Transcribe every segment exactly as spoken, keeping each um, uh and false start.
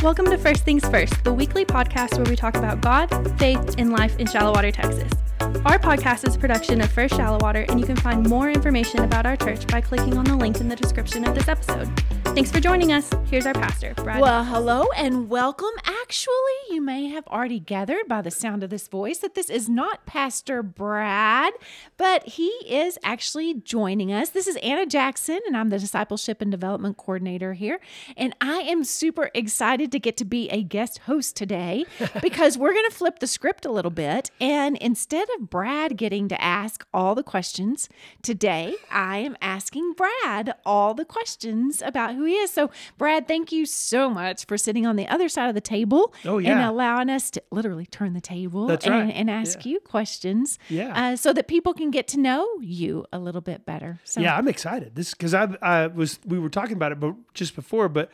Welcome to First Things First, the weekly podcast where we talk about God, faith, and life in Shallowater, Texas. Our podcast is a production of First Shallowater, and you can find more information about our church by clicking on the link in the description of this episode. Thanks for joining us. Here's our pastor, Brad. Well, hello and welcome. Actually, you may have already gathered by the sound of this voice that this is not Pastor Brad, but he is actually joining us. This is Anna Jackson, and I'm the Discipleship and Development Coordinator here. And I am super excited to get to be a guest host today because we're going to flip the script a little bit. And instead of Brad getting to ask all the questions, today I am asking Brad all the questions about who he is. So, Brad, thank you so much for sitting on the other side of the table oh, yeah. and allowing us to literally turn the table That's and, right. and ask yeah. you questions yeah. uh, so that people can get to know you a little bit better. So, yeah, I'm excited. This because I, I was we were talking about it but just before, but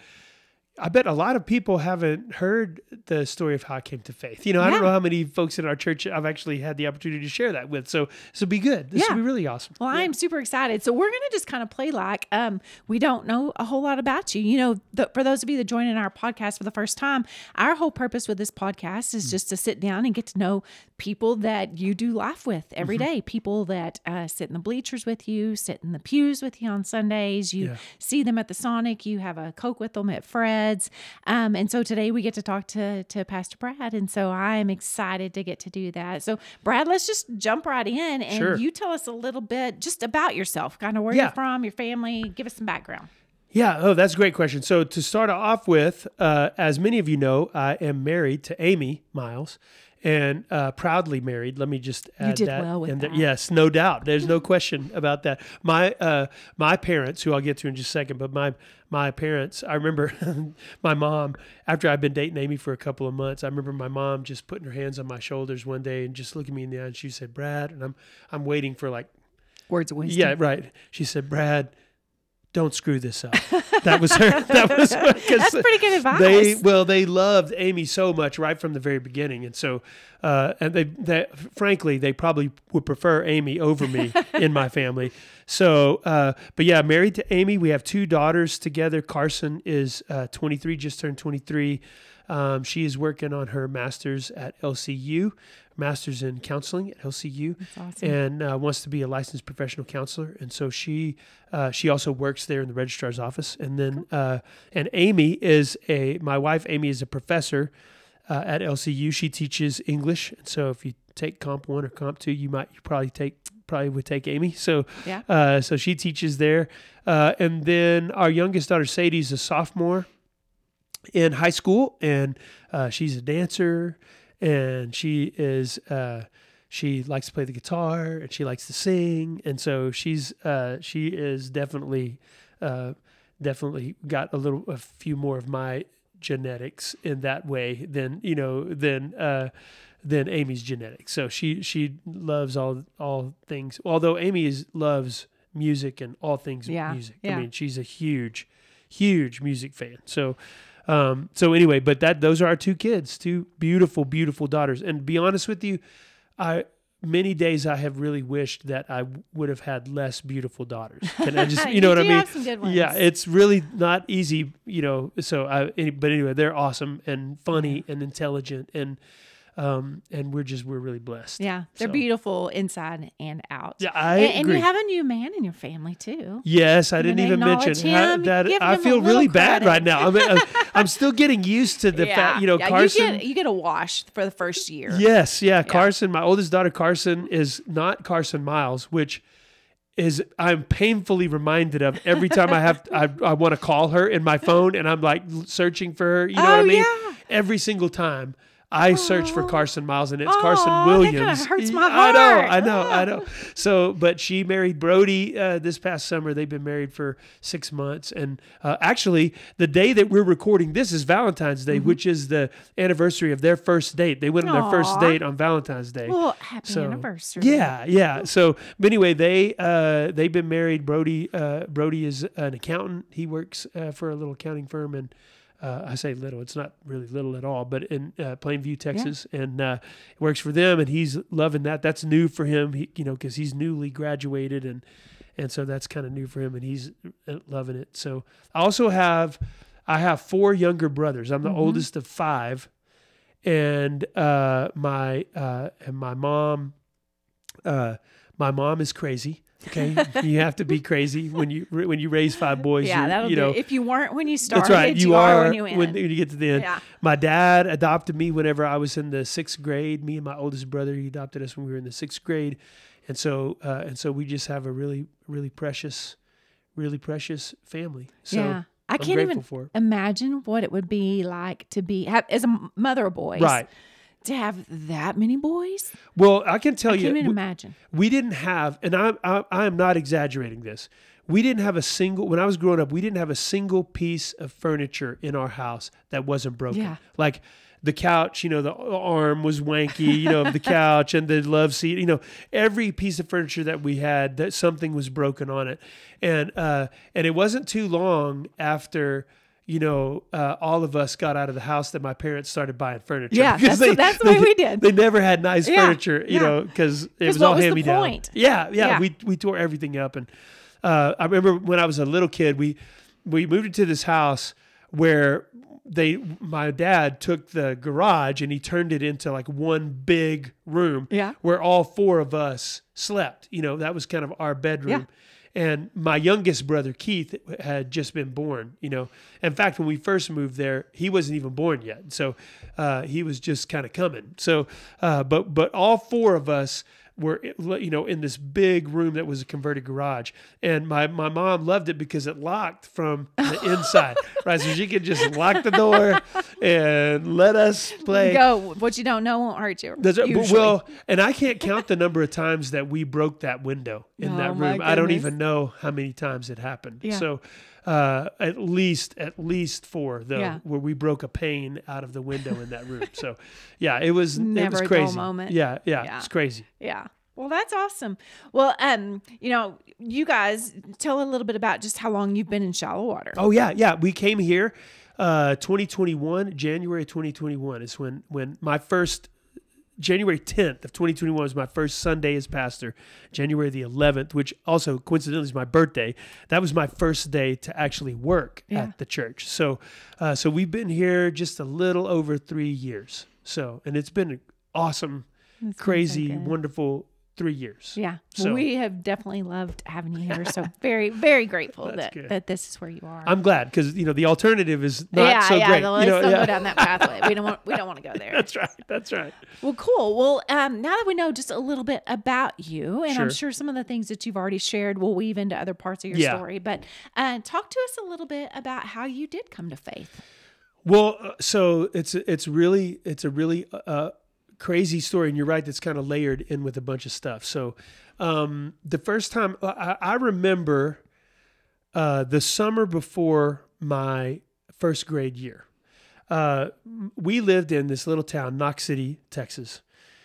I bet a lot of people haven't heard the story of how I came to faith. You know, I Yeah. don't know how many folks in our church I've actually had the opportunity to share that with. So this will be good. This Yeah. will be really awesome. Well, yeah. I'm super excited. So we're going to just kind of play like um, we don't know a whole lot about you. You know, the, for those of you that join in our podcast for the first time, our whole purpose with this podcast is just to sit down and get to know people that you do life with every Mm-hmm. day. People that uh, sit in the bleachers with you, sit in the pews with you on Sundays. You Yeah. see them at the Sonic. You have a Coke with them at Fred's. Um, and so today we get to talk to, to Pastor Brad. And so I am excited to get to do that. So Brad, let's just jump right in and Sure. you tell us a little bit just about yourself, kind of where Yeah. you're from, your family, give us some background. Yeah. Oh, that's a great question. So to start off with, uh, as many of you know, I am married to Amy Miles. And uh, proudly married. Let me just add You did that. well with and that. Yes, no doubt. There's no question about that. My uh, my parents, who I'll get to in just a second, but my my parents. I remember my mom after I'd been dating Amy for a couple of months. I remember my mom just putting her hands on my shoulders one day and just looking me in the eye, and she said, "Brad," and I'm I'm waiting for like Words of wisdom. yeah, right. She said, "Brad, don't screw this up." That was her. That was That's pretty good advice. They well, they loved Amy so much right from the very beginning, and so uh, and they, they frankly they probably would prefer Amy over me in my family. So, uh, but yeah, married to Amy. We have two daughters together. Carson is uh, twenty-three, just turned twenty-three. Um, she is working on her master's at L C U, master's in counseling at L C U, That's awesome. and uh, wants to be a licensed professional counselor. And so she uh, she also works there in the registrar's office. And then uh, and Amy is a my wife. Amy is a professor uh, at L C U. She teaches English. And so if you take Comp One or Comp Two, you might you probably take probably would take Amy. So Yeah. uh, so she teaches there. Uh, and then our youngest daughter Sadie is a sophomore in high school, and uh, she's a dancer, and she is uh, she likes to play the guitar, and she likes to sing, and so she's uh, she is definitely uh, definitely got a little a few more of my genetics in that way than you know than uh, than Amy's genetics. So she she loves all all things. Although Amy is loves music and all things Yeah, music. yeah. I mean, she's a huge huge music fan. So. Um, so anyway, but that those are our two kids, two beautiful, beautiful daughters. And to be honest with you, I many days I have really wished that I would have had less beautiful daughters. Can I just, you know You what I do mean? have some good ones. Yeah, it's really not easy, you know. So I, any- but anyway, they're awesome and funny and intelligent, and um, and we're just we're really blessed. Yeah. They're So- beautiful inside and out. Yeah, I and, and agree. you have a new man in your family too. Yes, I You didn't know, even mention acknowledge how- him, that. give I him a feel little really bad credit. right now. I'm, I'm, I'm still getting used to the fact, you know, yeah, Carson. You get, you get a wash for the first year. Yes, yeah, Carson, my oldest daughter Carson is not Carson Miles, which is I'm painfully reminded of every time I have I, I want to call her in my phone, and I'm like searching for her. You know Oh, what I mean? yeah. Every single time I search for Carson Miles, and it's Aw, Carson that Williams. kinda hurts my I know, heart. I know, I Oh. know. So, but she married Brody uh, this past summer. They've been married for six months, and uh, actually, the day that we're recording this is Valentine's Day, Mm-hmm. which is the anniversary of their first date. They went on their first Aw. date on Valentine's Day. Well, happy So, anniversary. Yeah, yeah. So, but anyway, they uh, they've been married. Brody uh, Brody is an accountant. He works uh, for a little accounting firm, and uh, I say little. It's not really little at all, but in uh, Plainview, Texas, and uh, works for them. And he's loving that. That's new for him. He, you know, because he's newly graduated, and and so that's kind of new for him, and he's loving it. So I also have I have four younger brothers. I'm the Mm-hmm. oldest of five, and uh, my uh, and my mom, uh, my mom is crazy. Okay, you have to be crazy when you when you raise five boys. Yeah, you're- that'll you do. know, If you weren't when you started, that's right. You, you are, are when you end. when, when you get to the end. Yeah. My dad adopted me whenever I was in the sixth grade. Me and my oldest brother, he adopted us when we were in the sixth grade, and so uh, and so we just have a really really precious, really precious family. So yeah. I I'm can't grateful even for it. imagine what it would be like to be have, as a m- mother of boys, Right. to have that many boys. Well, I can tell I you, can't even we, imagine. we didn't have, and I, I I am not exaggerating this. We didn't have a single, when I was growing up, we didn't have a single piece of furniture in our house that wasn't broken. Yeah. Like the couch, you know, the arm was wanky, you know, of the couch, and the love seat, you know, every piece of furniture that we had, that something was broken on it. And, uh, and it wasn't too long after, you know, uh, all of us got out of the house that my parents started buying furniture. Yeah, Because that's- that's the way we did. They never had nice Yeah, furniture, you yeah. know, because it 'Cause was what all was the hand me down. point? Yeah, yeah, Yeah. We we tore everything up, and uh, I remember when I was a little kid, we we moved into this house where they my dad took the garage and he turned it into like one big room, Yeah. where all four of us slept. You know, that was kind of our bedroom. And my youngest brother, Keith, had just been born, you know. In fact, when we first moved there, he wasn't even born yet. So uh, he was just kind of coming. So, uh, but but all four of us were, you know, in this big room that was a converted garage. And my, my mom loved it because it locked from the inside, right? So she could just lock the door and let us play. Go. What you don't know won't hurt you. That's right. But, usually. well, and I can't count the number of times that we broke that window in Oh, that my room. I don't goodness. even know how many times it happened. Yeah. So uh, at least at least four though, Yeah. where we broke a pane out of the window in that room. So yeah, it was it Never was a dull crazy. moment. Yeah, yeah, Yeah. it's crazy. Yeah. Well, that's awesome. Well, um, you know, you guys tell a little bit about just how long you've been in Shallow Water. Oh yeah, yeah. We came here uh, twenty twenty-one, January twenty twenty-one is when when my first January tenth of twenty twenty-one was my first Sunday as pastor. January the eleventh, which also coincidentally is my birthday, that was my first day to actually work Yeah. at the church. So, uh, so we've been here just a little over three years. So, and it's been an awesome, That's crazy, so good. wonderful three years. Yeah. So- Well, we have definitely loved having you here. So very, very grateful That's that, good. that this is where you are. I'm glad because you know the alternative is not yeah, so yeah. great. the- you Let's know, don't yeah. go down that pathway. We don't want. We don't want to go there. That's right. That's right. Well, cool. Well, um, now that we know just a little bit about you, and I'm Sure. sure some of the things that you've already shared will weave into other parts of your Yeah. story, but uh, talk to us a little bit about how you did come to faith. Well, uh, so it's it's really it's a really uh, crazy story, and you're right. That's kind of layered in with a bunch of stuff. So, um, the first time I, I remember uh, the summer before my first grade year, uh, we lived in this little town, Knox City, Texas,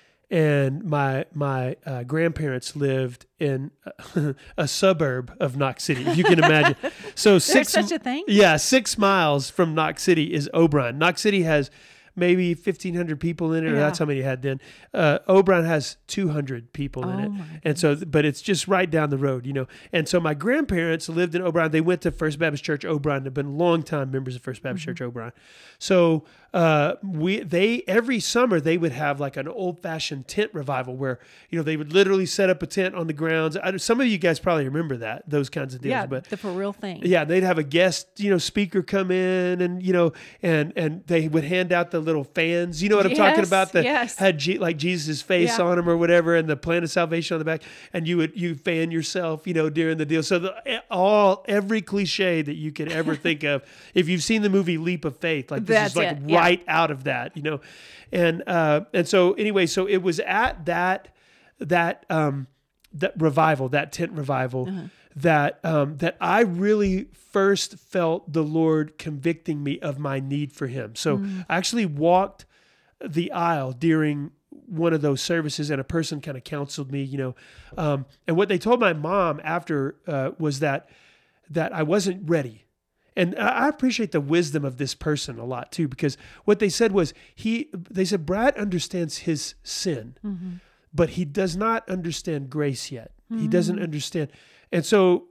and my my uh, grandparents lived in a, a suburb of Knox City, if you can imagine. So There's six such a thing? yeah, six miles from Knox City is O'Brien. Knox City has maybe fifteen hundred people in it, or Yeah. that's how many it had then. Uh, O'Brien has two hundred people in Oh, it. my And so, but it's just right down the road, you know. And so my grandparents lived in O'Brien. They went to First Baptist Church O'Brien. They've been longtime members of First Baptist Mm-hmm. Church O'Brien. So uh, we, they, every summer they would have like an old fashioned tent revival where, you know, they would literally set up a tent on the grounds. I, some of you guys probably remember that, those kinds of deals, Yeah, but the for real thing. yeah, they'd have a guest, you know, speaker come in, and you know, and and they would hand out the little fans. You know what I'm talking Yes, about? That yes. had G, like Jesus' face Yeah. on them or whatever, and the plan of salvation on the back. And you would you fan yourself, you know, during the deal. So the, all every cliche that you could ever think of. If you've seen the movie Leap of Faith, like this That's is like it, yeah. right out of that, you know. And uh, and so anyway, so it was at that that um that revival, that tent revival. Uh-huh. That um, that I really first felt the Lord convicting me of my need for Him. So Mm. I actually walked the aisle during one of those services, and a person kind of counseled me, you know. Um, and what they told my mom after uh, was that that I wasn't ready. And I I appreciate the wisdom of this person a lot too, because what they said was he. They said Brad understands his sin, Mm-hmm. but he does not understand grace yet. He doesn't understand. And so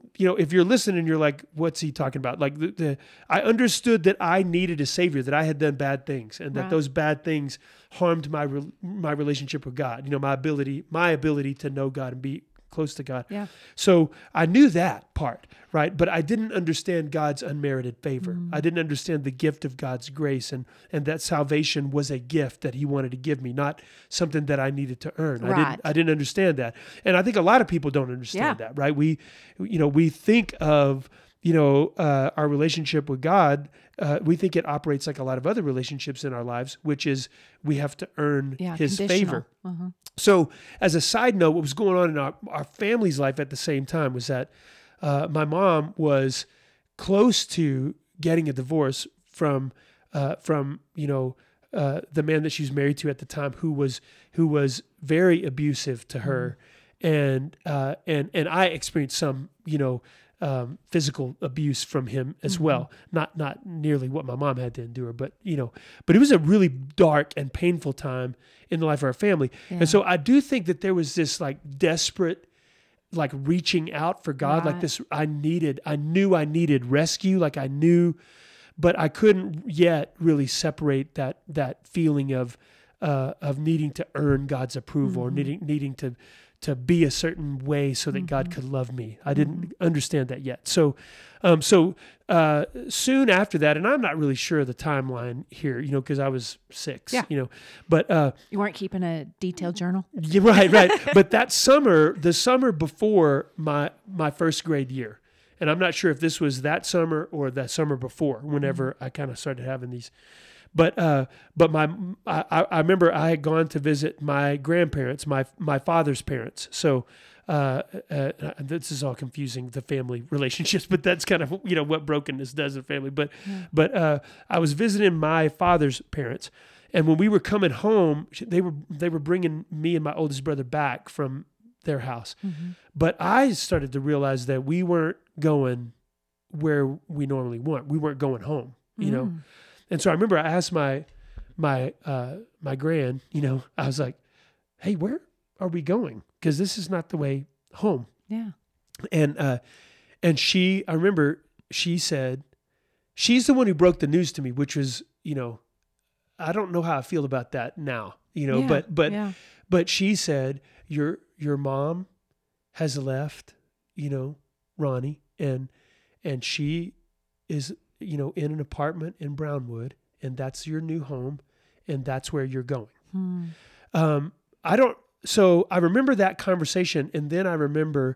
you know, if you're listening, you're like, what's he talking about? Like the, the I understood that I needed a savior, that I had done bad things, and that Right. those bad things harmed my re- my relationship with God. You know, my ability my ability to know God and be close to God. Yeah. So I knew that part, right? But I didn't understand God's unmerited favor. Mm. I didn't understand the gift of God's grace, and and that salvation was a gift that He wanted to give me, not something that I needed to earn. I Right. didn't I didn't understand that, and I think a lot of people don't understand Yeah. that, right? We, you know, we think of you know uh, our relationship with God. Uh, we think it operates like a lot of other relationships in our lives, which is we have to earn Yeah. His conditional. favor. Uh-huh. So, as a side note, what was going on in our, our family's life at the same time was that uh, my mom was close to getting a divorce from uh, from you know uh, the man that she was married to at the time, who was who was very abusive to her, and uh, and and I experienced some you know. Um, physical abuse from him as Mm-hmm. well. Not not nearly what my mom had to endure, but you know, but it was a really dark and painful time in the life of our family. Yeah. And so I do think that there was this like desperate, like reaching out for God, like Right. this. I needed, I knew I needed rescue, like I knew, but I couldn't yet really separate that that feeling of uh, of needing to earn God's approval, or needing needing to. to be a certain way so that God could love me. I didn't understand that yet. So, um, so uh, soon after that, and I'm not really sure of the timeline here, you know, because I was six, Yeah. you know, but uh, You weren't keeping a detailed journal? yeah, right, right. But that summer, the summer before my my first grade year, and I'm not sure if this was that summer or that summer before, whenever I kind of started having these. But uh, but my I, I remember I had gone to visit my grandparents, my my father's parents. So uh, uh, this is all confusing, the family relationships, but that's kind of you know what brokenness does in family. But but uh, I was visiting my father's parents, and when we were coming home, they were they were bringing me and my oldest brother back from their house. Mm-hmm. But I started to realize that we weren't going where we normally went. We weren't going home, you know. Mm. And so I remember I asked my my uh, my grand, you know, I was like, "Hey, where are we going? Because this is not the way home." Yeah. And uh, and she, I remember she said, she's the one who broke the news to me, which was, you know, I don't know how I feel about that now, you know, Yeah, but but yeah. but she said, "Your your mom has left, you know, Ronnie, and and she is." you know, in an apartment in Brownwood, and that's your new home, and that's where you're going. Hmm. Um, I don't, so I remember that conversation, and then I remember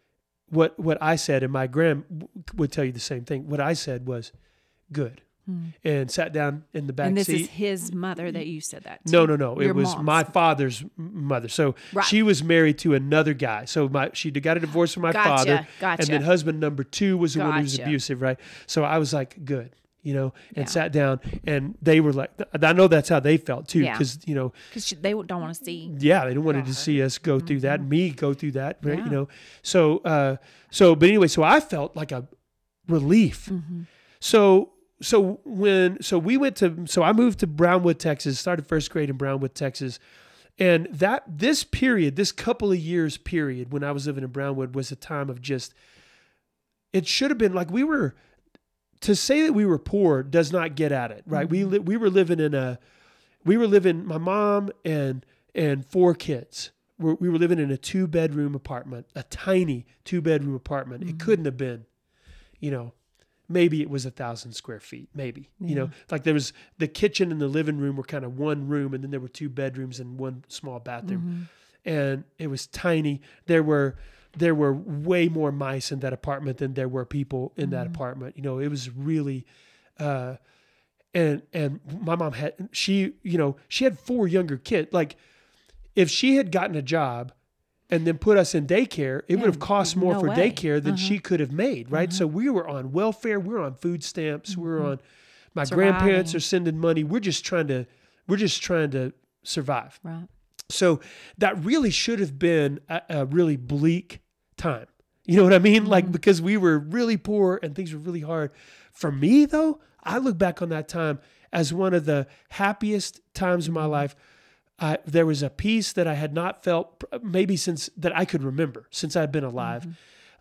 what, what I said, and my grand would tell you the same thing. What I said was, good, Hmm. and sat down in the back And this seat. is his mother that you said that to. No, no, no. Your It was mom's. my father's mother. So Right. she was married to another guy. So my she got a divorce from my Gotcha, father. gotcha. And then husband number two was the one who was Gotcha. abusive, right? So I was like, good, you know, and Yeah. sat down, and they were like, I know that's how they felt too, Yeah. because you know, Because they don't want to see. yeah, they didn't want to see us go through that, me go through that, right? Yeah. You know, so uh, so but anyway, so I felt like a relief. Mm-hmm. So so when so we went to so I moved to Brownwood, Texas, started first grade in Brownwood, Texas. And that this period, this couple of years period when I was living in Brownwood was a time of just it should have been like we were to say that we were poor does not get at it, right? We li- we were living in a we were living my mom and and four kids. We we were living in a two bedroom apartment, a tiny two bedroom apartment. It couldn't have been, you know, maybe it was a thousand square feet, maybe, you know, like there was the kitchen and the living room were kind of one room, and then there were two bedrooms and one small bathroom, and it was tiny. There were, there were way more mice in that apartment than there were people in that apartment. You know, it was really, uh, and, and my mom had, she, you know, she had four younger kids. Like if she had gotten a job and then put us in daycare, it Yeah, would have cost more no for way. daycare than Uh-huh. she could have made, right? So we were on welfare, we were on food stamps, we were on, my Surviving. grandparents are sending money. We're just trying to, we're just trying to survive. Right. So that really should have been a, a really bleak time. You know what I mean? Like, because we were really poor and things were really hard. For me though, I look back on that time as one of the happiest times of my life. I, there was a peace that I had not felt maybe since that I could remember since I'd been alive.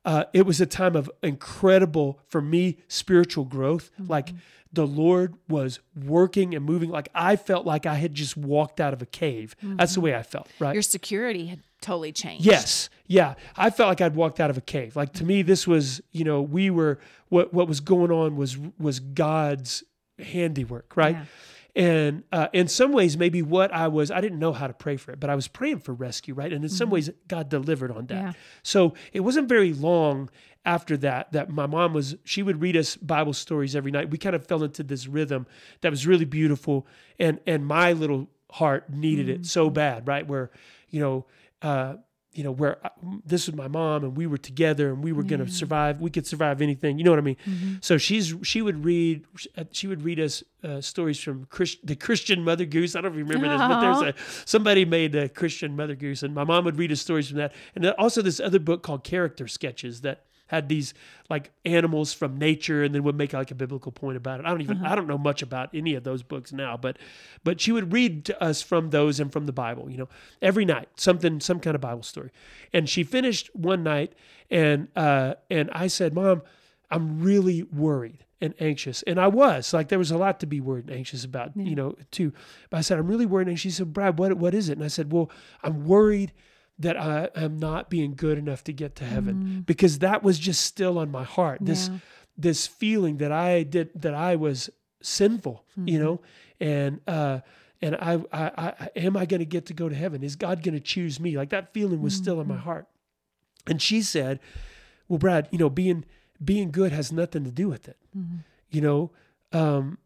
uh, it was a time of incredible, for me, spiritual growth. Mm-hmm. Like the Lord was working and moving. Like I felt like I had just walked out of a cave. Mm-hmm. That's the way I felt, right? Your security had totally changed. Yes. Yeah. I felt like I'd walked out of a cave. Like to me, this was, you know, we were, what, what was going on was, was God's handiwork, right? Yeah. And uh, in some ways, maybe what I was, I didn't know how to pray for it, but I was praying for rescue, right? And in mm-hmm. some ways, God delivered on that. Yeah. So it wasn't very long after that, that my mom was, she would read us Bible stories every night. We kind of fell into this rhythm that was really beautiful. And, and my little heart needed mm-hmm. it so bad, right? Where, you know, uh, you know, where I, this was my mom and we were together and we were going to Yeah. survive. We could survive anything. You know what I mean? Mm-hmm. So she's, she would read, she would read us uh, stories from Christ, the Christian Mother Goose. I don't remember this, but there's a, somebody made a Christian Mother Goose and my mom would read us stories from that. And also this other book called Character Sketches that had these like animals from nature and then would make like a biblical point about it. I don't even, uh-huh. I don't know much about any of those books now, but, but she would read to us from those and from the Bible, you know, every night, something, some kind of Bible story. And she finished one night and, uh, and I said, Mom, I'm really worried and anxious. And I was like, there was a lot to be worried and anxious about, yeah. you know, too. But I said, I'm really worried. And she said, Brad, what, what is it? And I said, well, I'm worried that I am not being good enough to get to heaven mm. because that was just still on my heart. This, yeah. this feeling that I did, that I was sinful, mm-hmm. you know, and, uh, and I, I, I am I going to get to go to heaven? Is God going to choose me? Like that feeling was mm-hmm. still in my heart. And she said, well, Brad, you know, being, being good has nothing to do with it. Mm-hmm. You know, um,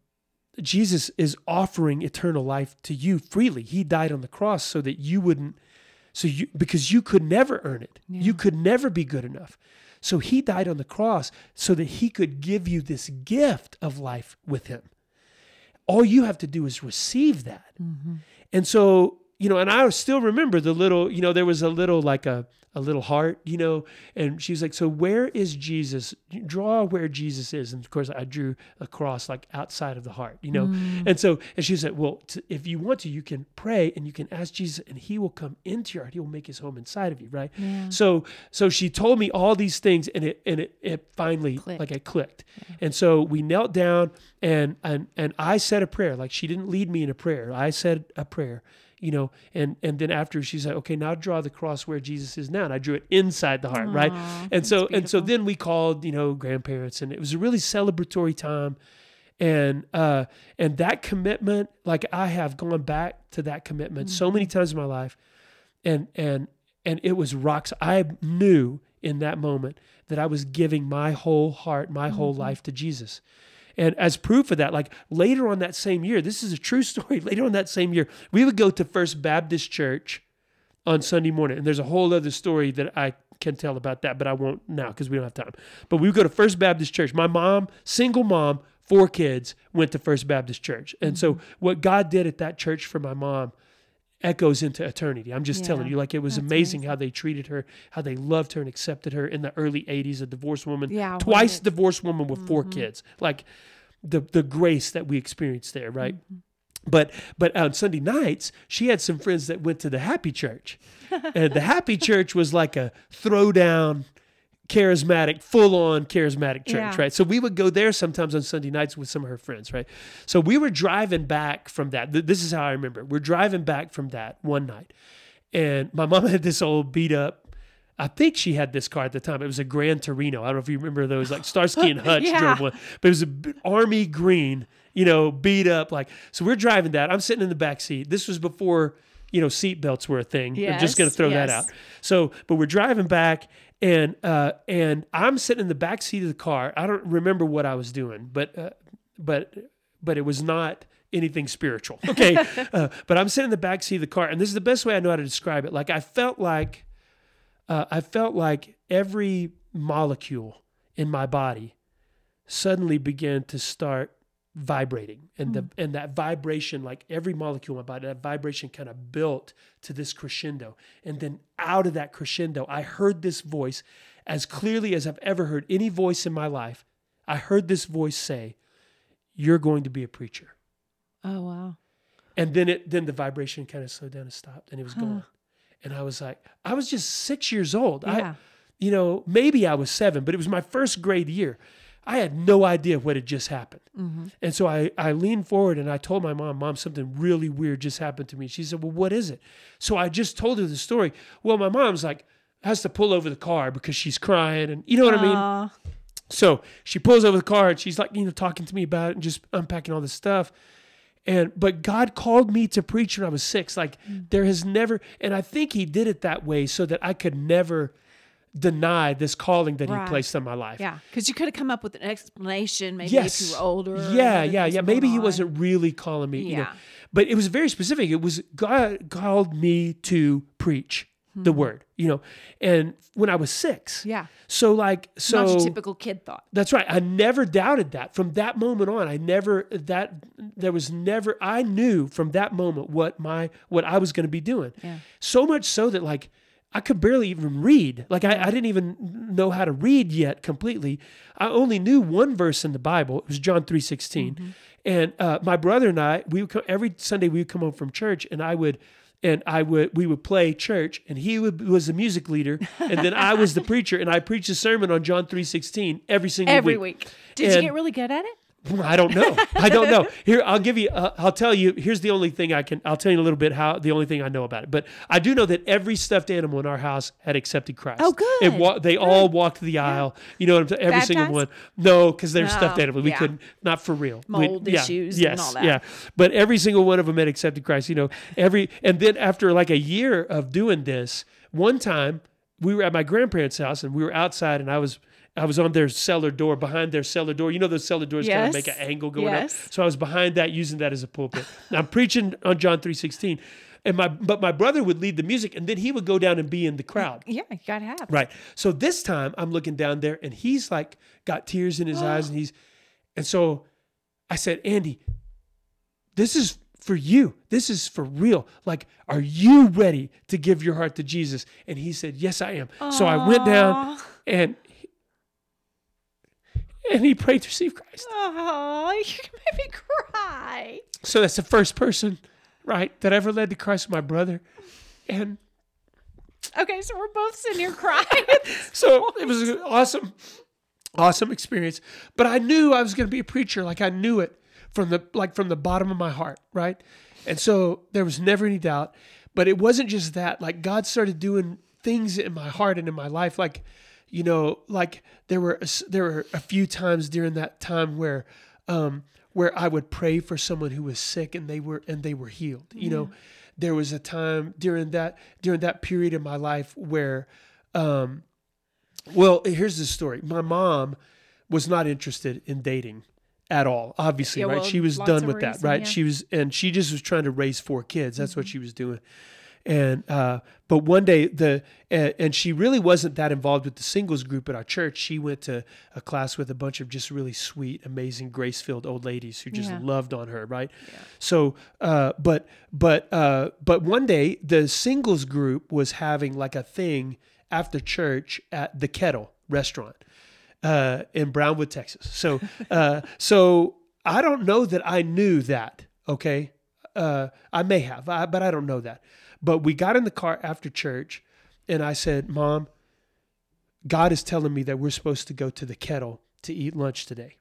Jesus is offering eternal life to you freely. He died on the cross so that you wouldn't, So you, because you could never earn it. Yeah. You could never be good enough. So he died on the cross so that he could give you this gift of life with him. All you have to do is receive that. Mm-hmm. And so, you know, and I still remember the little, you know, there was a little like a, a little heart, you know, and she's like, so where is Jesus? Draw where Jesus is. And of course I drew a cross like outside of the heart, you know? Mm. And so, and she said, well, t- if you want to, you can pray and you can ask Jesus and he will come into your heart. He will make his home inside of you. Right. Yeah. So, so she told me all these things and it, and it, it finally clicked. like it clicked. Yeah. And so we knelt down and, and, and I said a prayer. Like she didn't lead me in a prayer. I said a prayer. You know, and, and then after she said, okay, now draw the cross where Jesus is now. And I drew it inside the heart, Aww, right? And so, beautiful. and so then we called, you know, grandparents and it was a really celebratory time. And, uh, and that commitment, like I have gone back to that commitment mm-hmm. so many times in my life. And, and, and it was rocks. I knew in that moment that I was giving my whole heart, my mm-hmm. whole life to Jesus. And as proof of that, like later on that same year, this is a true story. Later on that same year, we would go to First Baptist Church on Sunday morning. And there's a whole other story that I can tell about that, but I won't now because we don't have time. But we would go to First Baptist Church. My mom, single mom, four kids, went to First Baptist Church. And mm-hmm. so what God did at that church for my mom echoes into eternity. I'm just yeah, telling you, like it was amazing, amazing how they treated her, how they loved her and accepted her in the early eighties, a divorced woman, yeah, twice divorced woman with mm-hmm. four kids. Like the the grace that we experienced there, right? Mm-hmm. But but on Sunday nights, she had some friends that went to the Happy Church. And the Happy Church was like a throwdown, charismatic, full-on charismatic church, yeah. right? So we would go there sometimes on Sunday nights with some of her friends, right? So we were driving back from that. This is how I remember. We're driving back from that one night. And my mom had this old beat up, I think she had this car at the time. It was a Gran Torino. I don't know if you remember those, like Starsky and Hutch yeah. drove one. But it was an army green, you know, beat up. Like, so we're driving that. I'm sitting in the back seat. This was before, you know, seat belts were a thing. Yes, I'm just going to throw yes. that out. So, but we're driving back and uh, and I'm sitting in the back seat of the car. I don't remember what I was doing, but uh, but but it was not anything spiritual. Okay. uh, but I'm sitting in the back seat of the car. And this is the best way I know how to describe it. Like I felt like, Uh, I felt like every molecule in my body suddenly began to start vibrating. And, mm. the, and that vibration, like every molecule in my body, that vibration kind of built to this crescendo. And then out of that crescendo, I heard this voice as clearly as I've ever heard any voice in my life. I heard this voice say, "You're going to be a preacher." Oh, wow. And then it then the vibration kind of slowed down and stopped and it was huh. gone. And I was like, I was just six years old. Yeah. you know, maybe I was seven, but it was my first grade year. I had no idea what had just happened. Mm-hmm. And so I, I leaned forward and I told my mom, Mom, something really weird just happened to me. She said, well, what is it? So I just told her the story. Well, my mom's like, has to pull over the car because she's crying. And you know what Aww. I mean? So she pulls over the car and she's like, you know, talking to me about it and just unpacking all this stuff. And, but God called me to preach when I was six. Like mm. there has never, and I think he did it that way so that I could never deny this calling that right. he placed on my life. Yeah, because you could have come up with an explanation, maybe yes. if you were older. Yeah, yeah, yeah. Maybe he wasn't really calling me. Yeah. You know, but it was very specific. It was God called me to preach hmm. the word. You know, and when I was six. Yeah. So like so. Not your typical kid thought. That's right. I never doubted that. From that moment on, I never that there was never. I knew from that moment what my what I was going to be doing. Yeah. So much so that like. I could barely even read. Like I, I didn't even know how to read yet completely. I only knew one verse in the Bible. It was John three sixteen. Mm-hmm. And uh, my brother and I, we would come, every Sunday we would come home from church, and I would, and I would, we would play church, and he would, was the music leader, and then I was the preacher, and I preached a sermon on John three sixteen every single every week. week. Did and, you get really good at it? I don't know. I don't know. Here, I'll give you, uh, I'll tell you, here's the only thing I can, I'll tell you a little bit how, the only thing I know about it. But I do know that every stuffed animal in our house had accepted Christ. Oh, good. It wa- they good. all walked the aisle. Yeah. You know what I'm saying? Every Baptized? single one. No, because they're No. stuffed animals. We Yeah. couldn't, not for real. Mold we, yeah, issues yes, and all that. Yeah. But every single one of them had accepted Christ, you know, every, and then after like a year of doing this, one time we were at my grandparents' house and we were outside and I was, I was on their cellar door, behind their cellar door. You know those cellar doors yes. kind of make an angle going yes. up. So I was behind that, using that as a pulpit. I'm preaching on John three sixteen, and my but my brother would lead the music, and then he would go down and be in the crowd. Yeah, you gotta have. Right. So this time I'm looking down there, and he's like got tears in his eyes, and he's, and so I said, Andy, this is for you. This is for real. Like, are you ready to give your heart to Jesus? And he said, yes, I am. Aww. So I went down and. And he prayed to receive Christ. Oh, you made me cry. So that's the first person, right, that ever led to Christ, my brother. And okay, so we're both sitting here crying. So it was an awesome, awesome experience. But I knew I was going to be a preacher. Like I knew it from the like from the bottom of my heart, right? And so there was never any doubt. But it wasn't just that. Like God started doing things in my heart and in my life, like. You know, like there were there were a few times during that time where, um, where I would pray for someone who was sick and they were and they were healed. You yeah. know, there was a time during that during that period in my life where, um, well, here's the story. My mom was not interested in dating at all. Obviously, yeah, right? Well, she was done with reason, that, right? Yeah. She was, and she just was trying to raise four kids. That's mm-hmm. what she was doing. And, uh, but one day the, uh, and she really wasn't that involved with the singles group at our church. She went to a class with a bunch of just really sweet, amazing, grace-filled old ladies who just yeah. loved on her. Right. Yeah. So, uh, but, but, uh, but one day the singles group was having like a thing after church at the Kettle restaurant, uh, in Brownwood, Texas. So, uh, so I don't know that I knew that. Okay. Uh, I may have, I, but I don't know that. But we got in the car after church and I said, Mom, God is telling me that we're supposed to go to the Kettle to eat lunch today.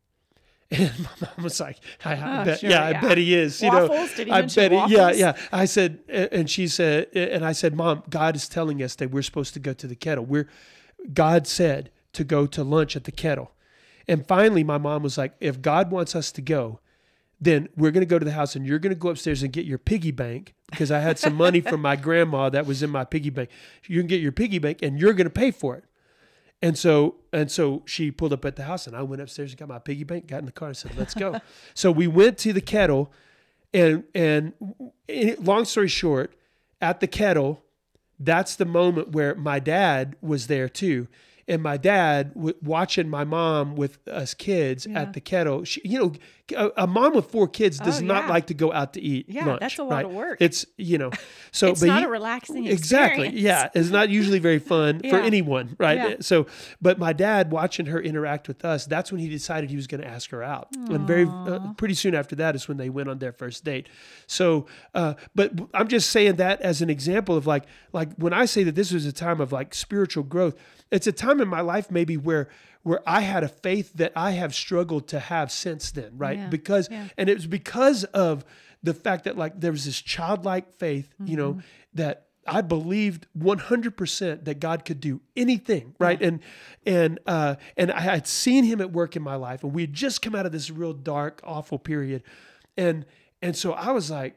And my mom was like, I, I oh, bet, sure, yeah, yeah, I bet he is. You waffles? know, Did he I mention bet, he, waffles? yeah, yeah. I said, and she said, and I said, Mom, God is telling us that we're supposed to go to the Kettle. We're, God said to go to lunch at the Kettle. And finally, my mom was like, if God wants us to go, then we're going to go to the house and you're going to go upstairs and get your piggy bank because I had some money from my grandma that was in my piggy bank. You can get your piggy bank and you're going to pay for it. And so, and so she pulled up at the house and I went upstairs and got my piggy bank, got in the car and said, let's go. So we went to the Kettle and, and long story short, at the Kettle, that's the moment where my dad was there too. and my dad w- watching my mom with us kids Yeah. at the kettle. She, you know, a, a mom with four kids does Oh, not yeah. like to go out to eat Yeah, lunch. that's a lot right? of work. It's, you know, so, It's but not he- a relaxing exactly. experience. Yeah. It's not usually very fun for Yeah. anyone. Right. Yeah. So, but my dad watching her interact with us, that's when he decided he was going to ask her out. And very, uh, pretty soon after that is when they went on their first date. So, uh, but I'm just saying that as an example of like, like when I say that this was a time of like spiritual growth, it's a time in my life maybe where, where I had a faith that I have struggled to have since then. Right. Yeah. Because, Yeah. and it was because of the fact that like there was this childlike faith, you know, that I believed one hundred percent that God could do anything, right? And and uh, and I had seen Him at work in my life, and we had just come out of this real dark, awful period, and and so I was like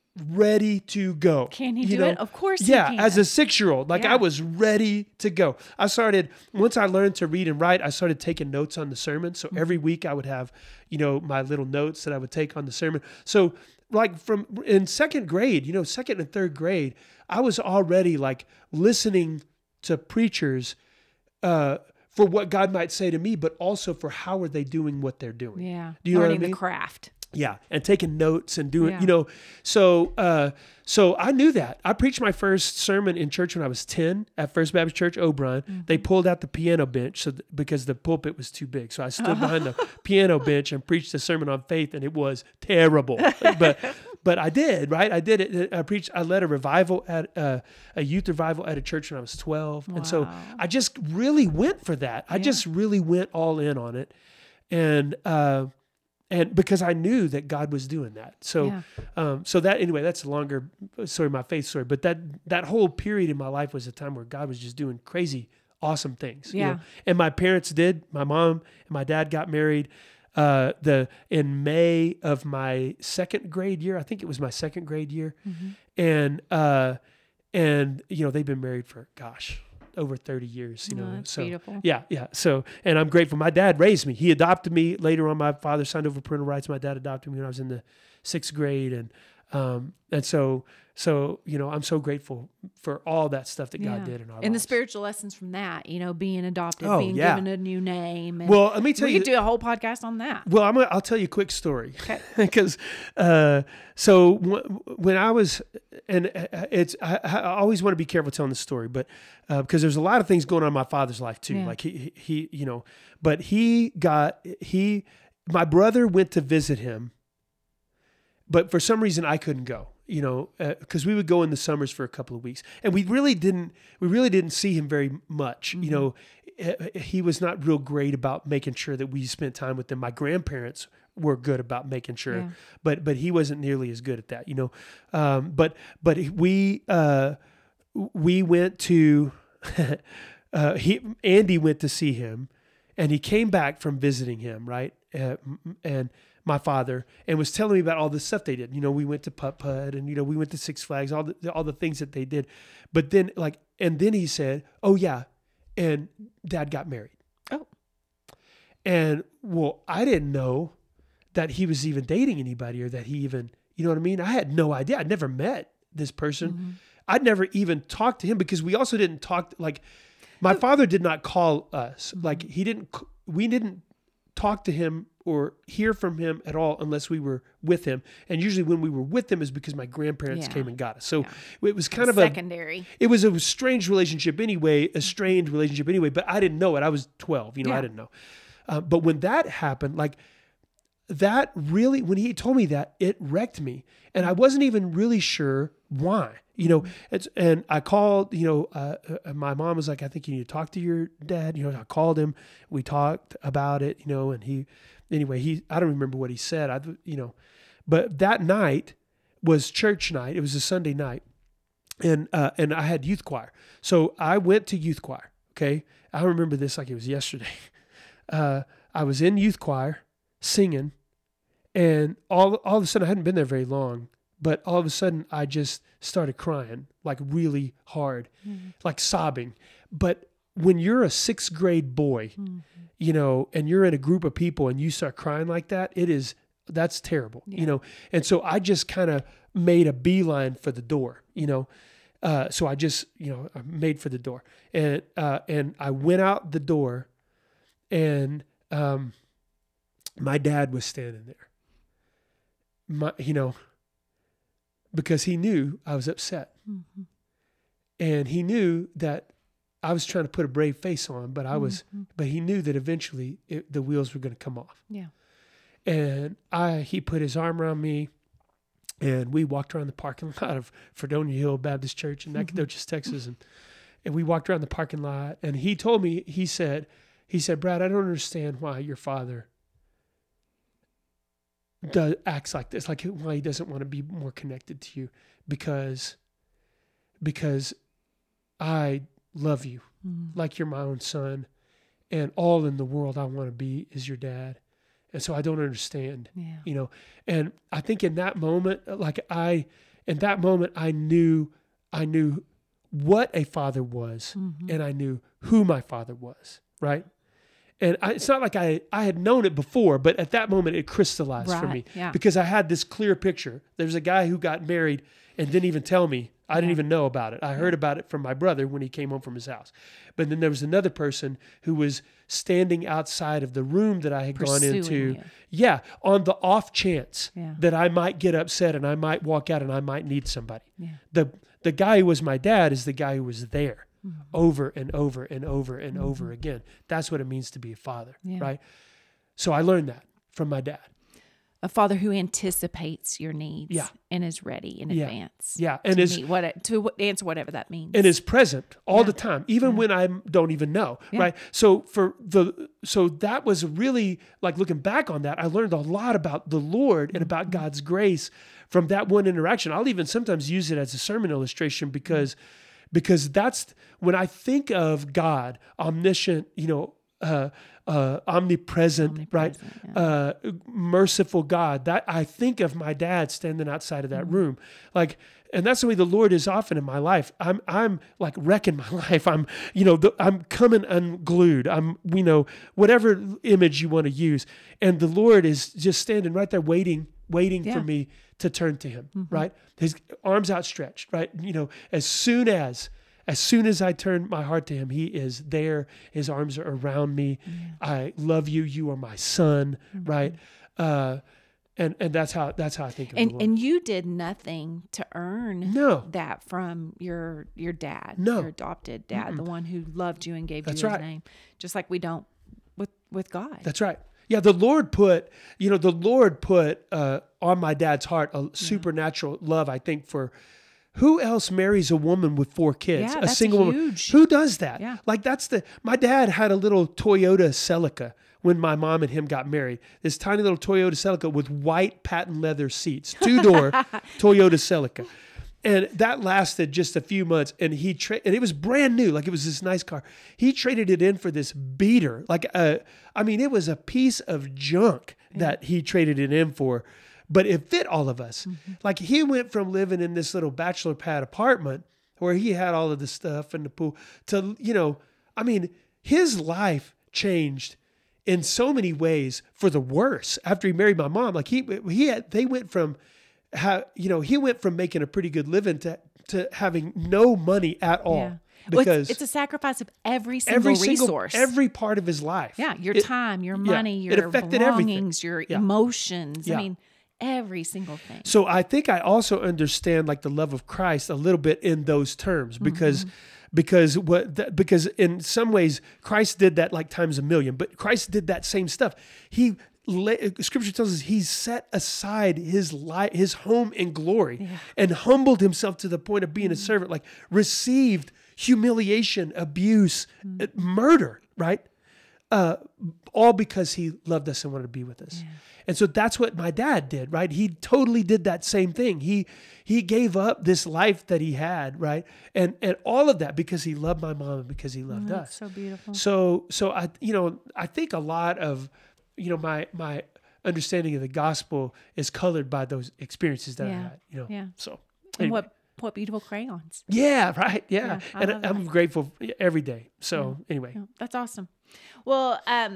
ready to go. Can he you do know? it? Of course he Yeah, can. as a six-year-old, like Yeah. I was ready to go. I started once I learned to read and write. I started taking notes on the sermon. So every week I would have, you know, my little notes that I would take on the sermon. So like from in second grade, you know, second and third grade, I was already like listening to preachers uh, for what God might say to me, but also for how are they doing what they're doing. Yeah. Do you know what I Learning mean? the craft. Yeah, and taking notes and doing, Yeah. you know, so uh, so I knew that. I preached my first sermon in church when I was ten at First Baptist Church, O'Brien. Mm-hmm. They pulled out the piano bench so th- because the pulpit was too big. So I stood behind the piano bench and preached a sermon on faith, and it was terrible. but but I did, right? I did it. I preached. I led a revival at uh, a youth revival at a church when I was twelve, and so Wow. I just really went for that. I Yeah. just really went all in on it, and. Uh, And because I knew that God was doing that. So, Yeah. um, so that, anyway, that's a longer story, my faith story. But that, that whole period in my life was a time where God was just doing crazy, awesome things. you Yeah. know? And my parents did, my mom and my dad got married, uh, the, in May of my second grade year. I think it was my second grade year. Mm-hmm. And, uh, and, you know, they've been married for, gosh, over thirty years, you Oh, know. that's so beautiful. yeah, yeah. So, and I'm grateful. My dad raised me. He adopted me later on. My father signed over parental rights. My dad adopted me when I was in the sixth grade. And, um, and so, so, you know, I'm so grateful for all that stuff that God Yeah. did in our And the lives. spiritual lessons from that, you know, being adopted, Oh, being yeah. given a new name. And Well, let me tell we you, could do a whole podcast on that. well, I'm gonna, I'll tell you a quick story. Okay. Because, uh, so w- when I was, and uh, it's, I, I always want to be careful telling this story, but, uh, because there's a lot of things going on in my father's life too. Yeah. Like he, he, you know, but he got, he, my brother went to visit him, but for some reason I couldn't go, you know, uh, cause we would go in the summers for a couple of weeks, and we really didn't, we really didn't see him very much, you know. Uh, he was not real great about making sure that we spent time with them. My grandparents were good about making sure, Yeah. but but he wasn't nearly as good at that, you know. Um, but but we uh, we went to uh, he Andy went to see him, and he came back from visiting him, right? Uh, and my father, and was telling me about all the stuff they did. You know, we went to Putt Putt, and you know, we went to Six Flags, all the all the things that they did. But then like, and then he said, "Oh yeah," and Dad got married. Oh. And well, I didn't know that he was even dating anybody, or that he even, you know what I mean? I had no idea. I'd never met this person. Mm-hmm. I'd never even talked to him, because we also didn't talk, like my father did not call us. Mm-hmm. Like he didn't, we didn't talk to him or hear from him at all unless we were with him. And usually when we were with him is because my grandparents Yeah. came and got us. So Yeah. it was kind of a, secondary. it was a strange relationship anyway, a strained relationship anyway, but I didn't know it. I was twelve, you know, Yeah. I didn't know. Uh, but when that happened, like that really, when he told me that, it wrecked me. And I wasn't even really sure why, you know, it's, and I called, you know, uh, uh, my mom was like, I think you need to talk to your dad. You know, I called him, we talked about it, you know, and he, anyway, he, I don't remember what he said, I, you know, but that night was church night. It was a Sunday night. And, uh, and I had youth choir. So I went to youth choir. Okay. I remember this like it was yesterday. Uh, I was in youth choir singing, and all, all of a sudden, I hadn't been there very long, but all of a sudden I just started crying, like really hard, Mm-hmm. like sobbing. But when you're a sixth grade boy, Mm-hmm. you know, and you're in a group of people and you start crying like that, it is, that's terrible, Yeah. you know? And so I just kind of made a beeline for the door, you know? uh, so I just, you know, I made for the door, and uh, and I went out the door, and um, my dad was standing there. My, you know, because he knew I was upset, mm-hmm. and he knew that I was trying to put a brave face on, but I was, mm-hmm. but he knew that eventually it, the wheels were going to come off. Yeah. And I, he put his arm around me, and we walked around the parking lot of Fredonia Hill Baptist Church in Nacogdoches, mm-hmm. Texas. And, and we walked around the parking lot, and he told me, he said, he said, Brad, I don't understand why your father does, acts like this, like why he doesn't want to be more connected to you, because, because I love you mm-hmm. like you're my own son, and all in the world I want to be is your dad. And so I don't understand, yeah. you know, and I think in that moment, like I, in that moment, I knew, I knew what a father was, mm-hmm. and I knew who my father was. Right. And I, it's not like I, I had known it before, but at that moment it crystallized right. for me yeah. because I had this clear picture. There's a guy who got married and didn't even tell me. I didn't yeah. even know about it. I heard yeah. about it from my brother when he came home from his house. But then there was another person who was standing outside of the room that I had Pursuing gone into. You. Yeah, on the off chance yeah. that I might get upset and I might walk out and I might need somebody. Yeah. The the guy who was my dad is the guy who was there mm-hmm. over and over and over and mm-hmm. over again. That's what it means to be a father, yeah. right? So I learned that from my dad. A father who anticipates your needs yeah. and is ready in yeah. advance. Yeah, and to is meet what it, to answer whatever that means, and is present all yeah. the time, even yeah. when I don't even know. Yeah. Right. So for the so that was really like looking back on that, I learned a lot about the Lord and about God's grace from that one interaction. I'll even sometimes use it as a sermon illustration because because that's when I think of God, omniscient, you know. Uh, uh, omnipresent, omnipresent, right? Yeah. Uh, merciful God. That I think of my dad standing outside of that mm-hmm. room, like, and that's the way the Lord is often in my life. I'm, I'm like wrecking my life. I'm, you know, the, I'm coming unglued. I'm, you know, whatever image you want to use, and the Lord is just standing right there, waiting, waiting yeah. for me to turn to Him, mm-hmm. right? His arms outstretched, right? You know, as soon as. As soon as I turn my heart to Him, He is there. His arms are around me. Yeah. I love you. You are my son, mm-hmm. right? Uh, and and that's how that's how I think of and, the Lord. And you did nothing to earn no. that from your your dad, no. your adopted dad, mm-mm. the one who loved you and gave that's you right. His name, just like we don't with with God. That's right. Yeah, the Lord put, you know, the Lord put uh, on my dad's heart a supernatural yeah. love, I think, for. Who else marries a woman with four kids? Yeah, a that's single huge. woman. Who does that? Yeah. Like that's the, my dad had a little Toyota Celica when my mom and him got married. This tiny little Toyota Celica with white patent leather seats, two door Toyota Celica. And that lasted just a few months. And he, tra- and it was brand new. Like it was this nice car. He traded it in for this beater. Like, a, I mean, it was a piece of junk yeah. that he traded it in for. But it fit all of us. Mm-hmm. Like he went from living in this little bachelor pad apartment where he had all of the stuff and the pool to, you know, I mean, his life changed in so many ways for the worse after he married my mom. Like he, he had, they went from, how, you know, he went from making a pretty good living to, to having no money at all. Yeah. Because well, it's, it's a sacrifice of every single every resource. Single, every part of his life. Yeah. Your it, time, your money, yeah, your belongings, everything. your yeah. emotions. Yeah. I mean, every single thing. So I think I also understand like the love of Christ a little bit in those terms because, mm-hmm. because what, th- because in some ways Christ did that like times a million, but Christ did that same stuff. He, Scripture tells us he set aside his life, his home in glory yeah. and humbled himself to the point of being mm-hmm. a servant, like received humiliation, abuse, mm-hmm. murder, right? Uh, all because he loved us and wanted to be with us. Yeah. And so that's what my dad did, right? He totally did that same thing. He he gave up this life that he had, right? And and all of that because he loved my mom and because he loved oh, us. So beautiful. So so I you know, I think a lot of, you know, my my understanding of the gospel is colored by those experiences that yeah. I had, you know. Yeah. So and anyway. what what beautiful crayons. Yeah, right. Yeah. yeah and I'm grateful every day. So yeah. anyway. Yeah. That's awesome. Well, um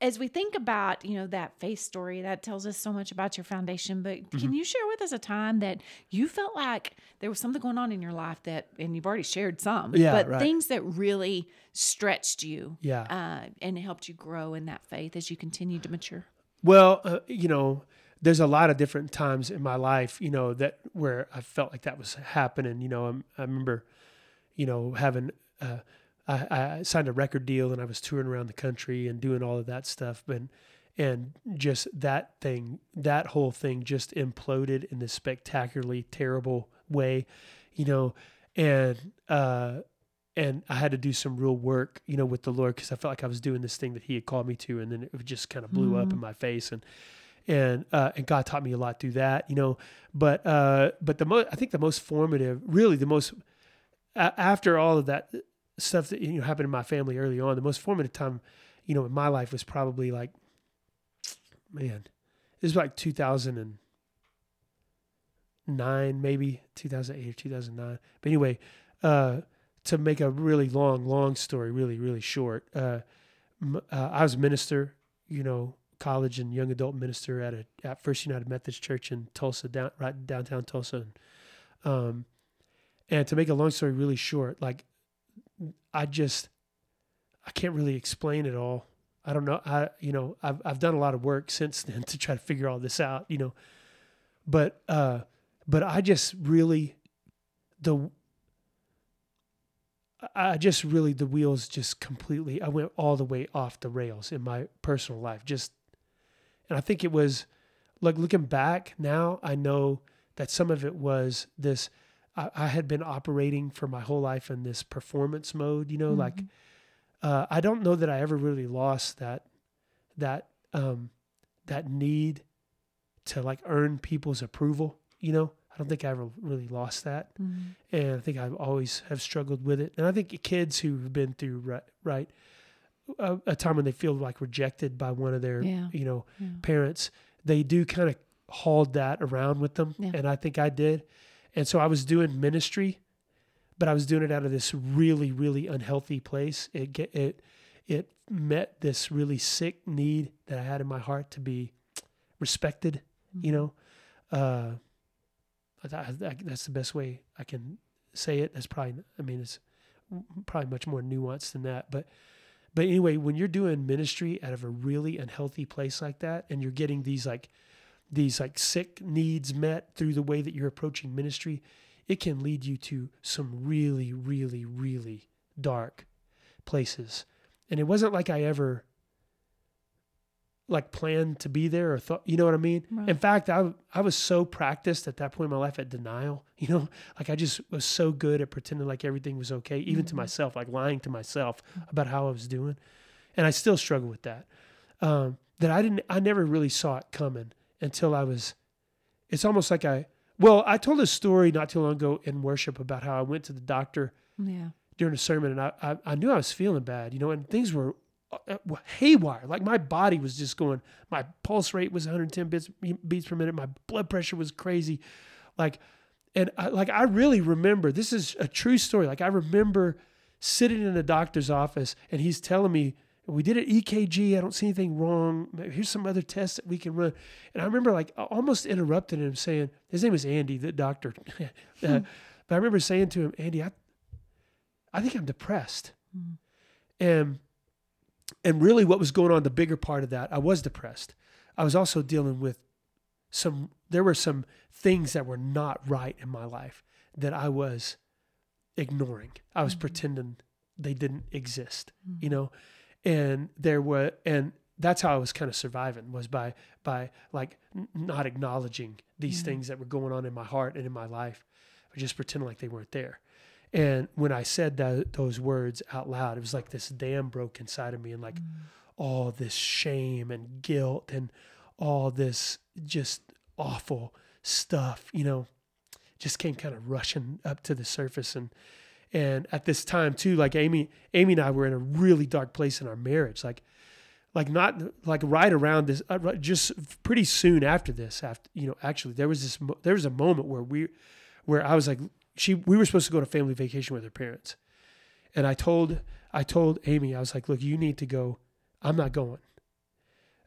as we think about, you know, that faith story, that tells us so much about your foundation, but Mm-hmm. can you share with us a time that you felt like there was something going on in your life that, and you've already shared some, Yeah, but right. things that really stretched you Yeah. uh, and helped you grow in that faith as you continued to mature? Well, uh, you know, there's a lot of different times in my life, you know, that where I felt like that was happening. You know, I'm, I remember, you know, having, uh, I, I signed a record deal and I was touring around the country and doing all of that stuff. And, and just that thing, that whole thing just imploded in this spectacularly terrible way, you know, and, uh, and I had to do some real work, you know, with the Lord, because I felt like I was doing this thing that He had called me to, and then it just kind of blew up in my face, and and uh, and God taught me a lot through that, you know. But uh, but the most, I think the most formative, really the most, uh, after all of that stuff that you know happened in my family early on, the most formative time, you know, in my life was probably like, man, it was like two thousand nine, maybe two thousand eight or two thousand nine. But anyway. Uh, To make a really long, long story really, really short, uh, uh, I was a minister, you know, college and young adult minister at a at First United Methodist Church in Tulsa, down right downtown Tulsa. And, um, and to make a long story really short, like I just I can't really explain it all. I don't know. I you know I've I've done a lot of work since then to try to figure all this out, you know, but uh, but I just really the. I just really, the wheels just completely, I went all the way off the rails in my personal life. Just, and I think it was, like looking back now, I know that some of it was this, I, I had been operating for my whole life in this performance mode, you know, mm-hmm. like, uh, I don't know that I ever really lost that, that, um, that need to like earn people's approval, you know. I don't think I ever really lost that. Mm-hmm. And I think I always have struggled with it. And I think kids who've been through, right, right a, a time when they feel like rejected by one of their, yeah. you know, yeah. parents, they do kind of hauled that around with them. Yeah. And I think I did. And so I was doing ministry, but I was doing it out of this really, really unhealthy place. It it it met this really sick need that I had in my heart to be respected, mm-hmm. you know, uh, that's the best way I can say it. That's probably, I mean, it's probably much more nuanced than that. But, but anyway, when you're doing ministry out of a really unhealthy place like that, and you're getting these like, these like sick needs met through the way that you're approaching ministry, it can lead you to some really, really, really dark places. And it wasn't like I ever like planned to be there or thought, you know what I mean? Right. In fact, I I was so practiced at that point in my life at denial, you know, like I just was so good at pretending like everything was okay, even mm-hmm. to myself, like lying to myself about how I was doing. And I still struggle with that. Um, that I didn't, I never really saw it coming until I was, it's almost like I, well, I told a story not too long ago in worship about how I went to the doctor yeah. during a sermon, and I, I, I knew I was feeling bad, you know, and things were haywire. Like my body was just going, my pulse rate was one hundred ten beats, beats per minute. My blood pressure was crazy. Like, and I, like, I really remember, this is a true story. Like I remember sitting in the doctor's office and he's telling me, we did an E K G. I don't see anything wrong. Here's some other tests that we can run. And I remember like almost interrupting him saying, his name was Andy, the doctor. uh, but I remember saying to him, Andy, I, I think I'm depressed. Mm. And And really what was going on, the bigger part of that, I was depressed. I was also dealing with some, there were some things that were not right in my life that I was ignoring. I was mm-hmm. pretending they didn't exist, mm-hmm. you know, and there were, and that's how I was kind of surviving, was by, by like n- not acknowledging these mm-hmm. things that were going on in my heart and in my life, or just pretending like they weren't there. And when I said that, those words out loud, it was like this dam broke inside of me, and like mm. all this shame and guilt and all this just awful stuff, you know, just came kind of rushing up to the surface. And and at this time too, like Amy, Amy and I were in a really dark place in our marriage, like like not like right around this, uh, just pretty soon after this. After you know, actually there was this there was a moment where we, where I was like. She, we were supposed to go on a family vacation with her parents. And I told, I told Amy, I was like, look, you need to go. I'm not going.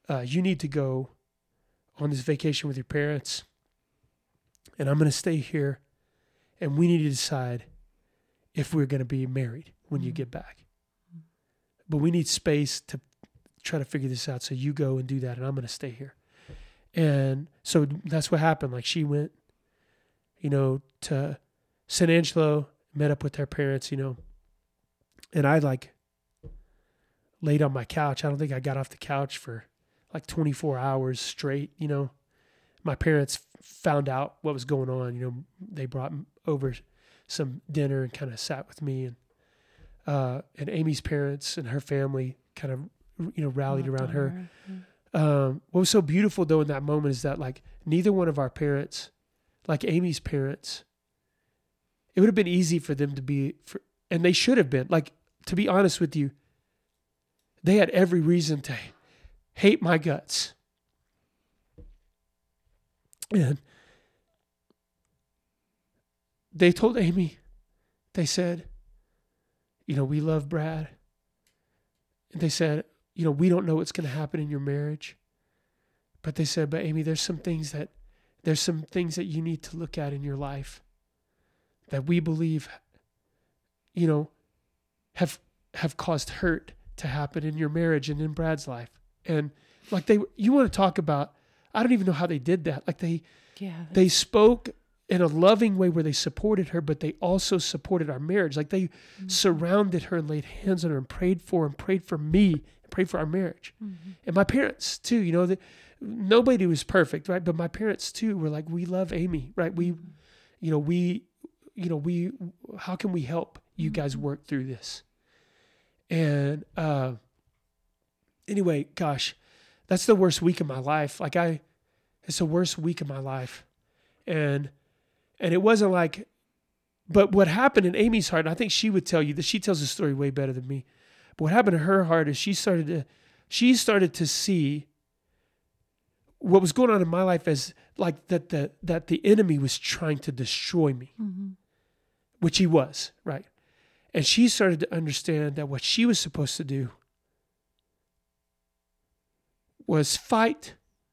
uh, you need to go on this vacation with your parents, and I'm going to stay here, and we need to decide if we're going to be married when you get back. But we need space to try to figure this out. So you go and do that, and I'm going to stay here. And so that's what happened. Like she went, you know, to San Angelo, met up with her parents, you know, and I like laid on my couch. I don't think I got off the couch for like twenty-four hours straight, you know. My parents found out what was going on, you know. They brought over some dinner and kind of sat with me, and uh, and Amy's parents and her family kind of, you know, rallied around her. her. Yeah. Um, what was so beautiful though in that moment is that like neither one of our parents, like Amy's parents, it would have been easy for them to be, for, and they should have been, like, to be honest with you, they had every reason to hate my guts. And they told Amy, they said, you know, we love Brad. And they said, you know, we don't know what's going to happen in your marriage. But they said, but Amy, there's some things that, there's some things that you need to look at in your life that we believe, you know, have, have caused hurt to happen in your marriage and in Brad's life. And like they, you want to talk about, I don't even know how they did that. Like they, yeah, they spoke in a loving way where they supported her, but they also supported our marriage. Like they mm-hmm. surrounded her and laid hands on her and prayed for her and prayed for me and prayed for our marriage. Mm-hmm. And my parents too, you know, that nobody was perfect, right? But my parents too were like, we love Amy, right? We, mm-hmm. you know, we, you know, we, how can we help you mm-hmm. guys work through this? And, uh, anyway, gosh, that's the worst week of my life. Like I, it's the worst week of my life. And, and it wasn't like, but what happened in Amy's heart, and I think she would tell you that she tells the story way better than me. But what happened in her heart is she started to, she started to see what was going on in my life as like that the, that the enemy was trying to destroy me, mm-hmm. which he was, right? And she started to understand that what she was supposed to do was fight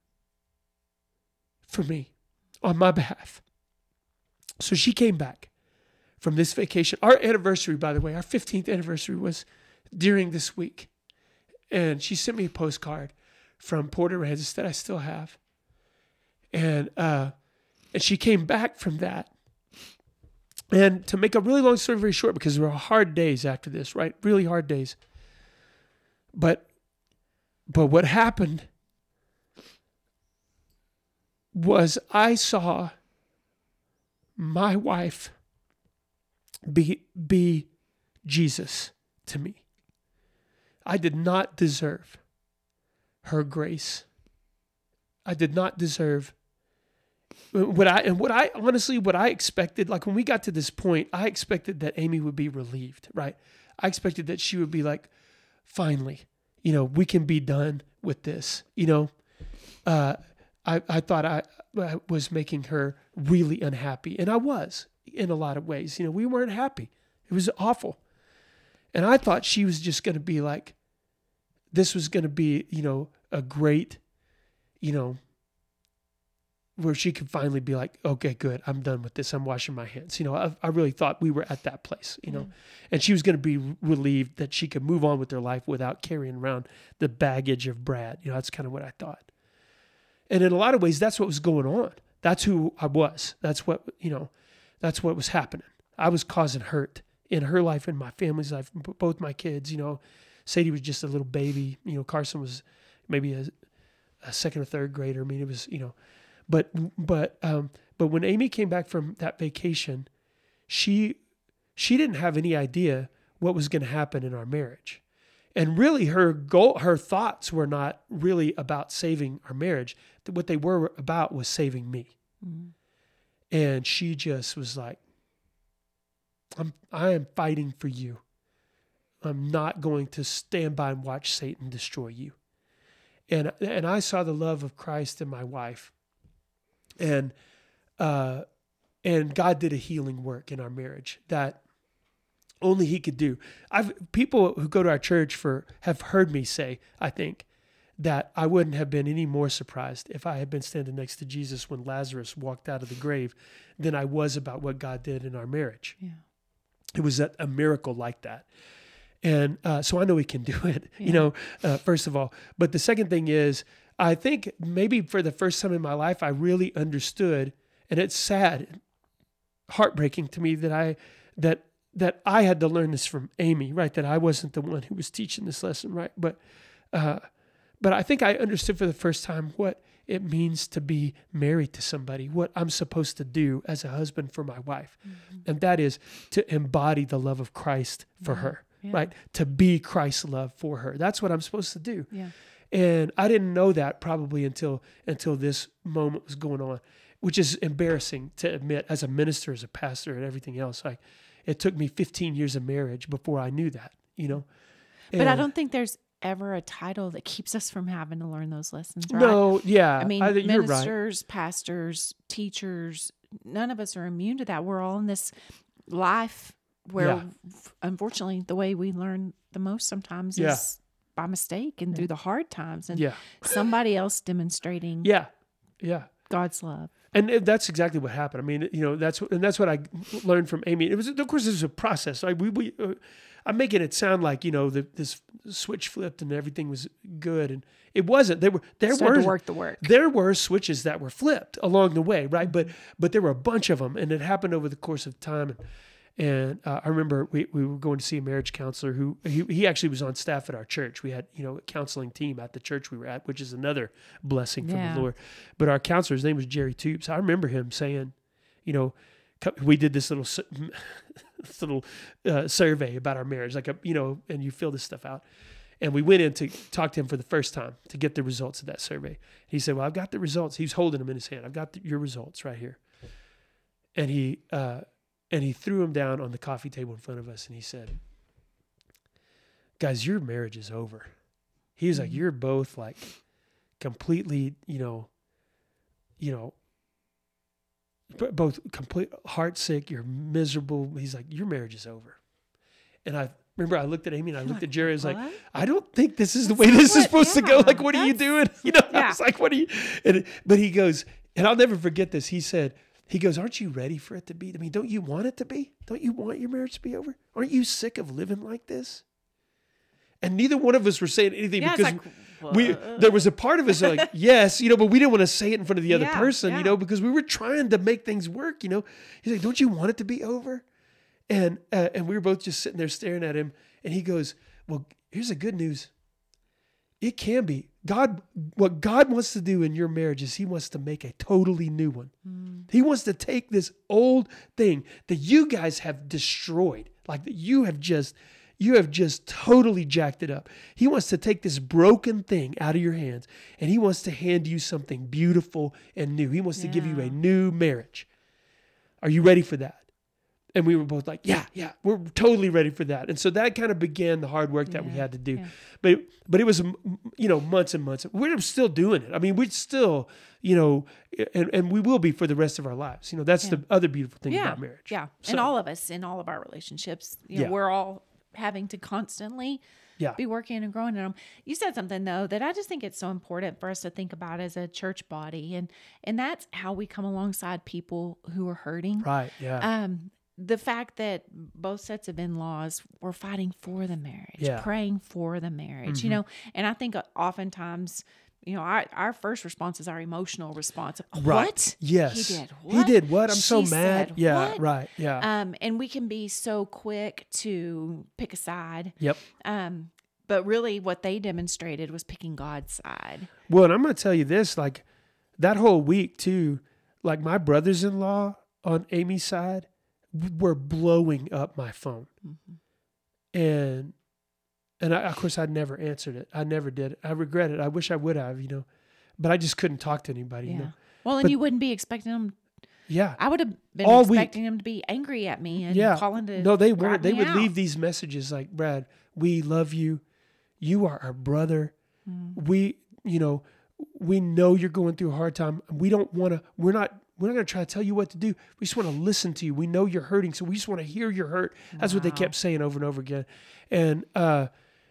for me on my behalf. So she came back from this vacation. Our anniversary, by the way, our fifteenth anniversary was during this week. And she sent me a postcard from Port Aransas that I still have. And uh, and she came back from that. And to make a really long story very short, because there were hard days after this, right? Really hard days. But but what happened was I saw my wife be, be Jesus to me. I did not deserve her grace. I did not deserve what I, and what I, honestly, what I expected, like when we got to this point, I expected that Amy would be relieved, right? I expected that she would be like, finally, you know, we can be done with this, you know? Uh, I, I thought I, I was making her really unhappy. And I was in a lot of ways. You know, we weren't happy. It was awful. And I thought she was just going to be like, this was going to be, you know, a great, you know, where she could finally be like, okay, good. I'm done with this. I'm washing my hands. You know, I, I really thought we were at that place, you know, mm. and she was going to be relieved that she could move on with her life without carrying around the baggage of Brad. You know, that's kind of what I thought. And in a lot of ways, that's what was going on. That's who I was. That's what, you know, that's what was happening. I was causing hurt in her life, in my family's life, both my kids. You know, Sadie was just a little baby. You know, Carson was maybe a, a second or third grader. I mean, it was, you know, but, but, um, but when Amy came back from that vacation, she, she didn't have any idea what was going to happen in our marriage. And really her goal, her thoughts were not really about saving our marriage. What they were about was saving me. Mm-hmm. And she just was like, I'm, I am fighting for you. I'm not going to stand by and watch Satan destroy you. And, and I saw the love of Christ in my wife. And, uh, and God did a healing work in our marriage that only he could do. I've people who go to our church for have heard me say, I think, that I wouldn't have been any more surprised if I had been standing next to Jesus when Lazarus walked out of the grave than I was about what God did in our marriage. Yeah. It was a, a miracle like that. And uh, so I know he can do it, Yeah. you know, uh, first of all. But the second thing is, I think maybe for the first time in my life, I really understood, and it's sad, heartbreaking to me that I, that, that I had to learn this from Amy, right? That I wasn't the one who was teaching this lesson, right? But, uh, but I think I understood for the first time what it means to be married to somebody, what I'm supposed to do as a husband for my wife. Mm-hmm. And that is to embody the love of Christ for yeah. her, yeah. right? To be Christ's love for her. That's what I'm supposed to do. Yeah. And I didn't know that probably until until this moment was going on, which is embarrassing to admit as a minister, as a pastor, and everything else. Like, it took me fifteen years of marriage before I knew that, you know. But and I don't think there's ever a title that keeps us from having to learn those lessons, right? No, yeah. I mean, I, you're right. ministers, pastors, teachers, none of us are immune to that. We're all in this life where, Yeah. unfortunately, the way we learn the most sometimes Yeah. is by mistake and through the hard times and Yeah. somebody else demonstrating Yeah. Yeah. God's love. And it- that's exactly what happened. I mean, you know, that's what, and that's what I learned from Amy. It was, of course, it was a process. Like we, we, uh, I'm making it sound like, you know, the, this switch flipped and everything was good, and it wasn't. There were there Started were to work the work. there were switches that were flipped along the way, right? But but there were a bunch of them, and it happened over the course of time. And, and uh, I remember we, we were going to see a marriage counselor who he, he actually was on staff at our church. We had, you know, a counseling team at the church we were at, which is another blessing from Yeah. the Lord. But our counselor, his name was Jerry Tubes. I remember him saying, you know, co- we did this little su- this little uh, survey about our marriage, like a, you know, and you fill this stuff out. And we went in to talk to him for the first time to get the results of that survey. He said, "Well, I've got the results." He was holding them in his hand. "I've got the, your results right here." And he uh, and he threw them down on the coffee table in front of us, and he said, "Guys, your marriage is over." He was like, "You're both like completely, you know, you know, b- both complete heartsick. You're miserable." He's like, "Your marriage is over." And I remember I looked at Amy and I looked at Jerry. I was like, What? "I don't think this is the That's way this what- is supposed to go. yeah, Like, what are you doing?" You know, I yeah. was like, "What are you?" And, but he goes, and I'll never forget this. He said, he goes, "Aren't you ready for it to be? I mean, don't you want it to be? Don't you want your marriage to be over? Aren't you sick of living like this?" And neither one of us were saying anything Yeah, it's because like, we what? there was a part of us like, yes, you know, but we didn't want to say it in front of the other Yeah, person, yeah. you know, because we were trying to make things work, you know. He's like, "Don't you want it to be over?" And uh, and we were both just sitting there staring at him, and he goes, "Well, here's the good news. It can be. God, what God wants to do in your marriage is he wants to make a totally new one. Mm. He wants to take this old thing that you guys have destroyed, like that you have just, you have just totally jacked it up. He wants to take this broken thing out of your hands, and he wants to hand you something beautiful and new. He wants to give you Yeah. a new marriage. Are you ready for that?" And we were both like, yeah, yeah, we're totally ready for that. And so that kind of began the hard work that we Yeah, had to do. yeah. But but it was, you know, months and months. We're still doing it. I mean, we're still, you know, and, and we will be for the rest of our lives. You know, that's Yeah. the other beautiful thing Yeah. about marriage. Yeah. So, And all of us in all of our relationships, you know, Yeah. we're all having to constantly yeah, be working and growing in them. You said something though that I just think it's so important for us to think about as a church body, and and that's how we come alongside people who are hurting. right, yeah, Um, the fact that both sets of in-laws were fighting for the marriage, Yeah. praying for the marriage, you know, and I think oftentimes, you know, our, our first response is our emotional response. right, What? yes, He did He what? did what? I'm so She mad. said Yeah, what? right, yeah, Um, and we can be so quick to pick a side. yep. Um, but really what they demonstrated was picking God's side. Well, and I'm going to tell you this, like that whole week too, like my brothers-in-law on Amy's side were blowing up my phone. Mm-hmm. And, and I, of course I never answered it. I never did. I regret it. I wish I would have, you know, but I just couldn't talk to anybody, Yeah. you know? Well, and But- you wouldn't be expecting them. Yeah. I would have been All week. expecting them to be angry at me and Yeah. calling to No, they grab weren't. They me would out. leave these messages like, "Brad, we love you. You are our brother. Mm. We, you know, we know you're going through a hard time. We don't want to, we're not, we're not going to try to tell you what to do. We just want to listen to you. We know you're hurting. So we just want to hear your hurt." That's what they Wow. kept saying over and over again. And, uh,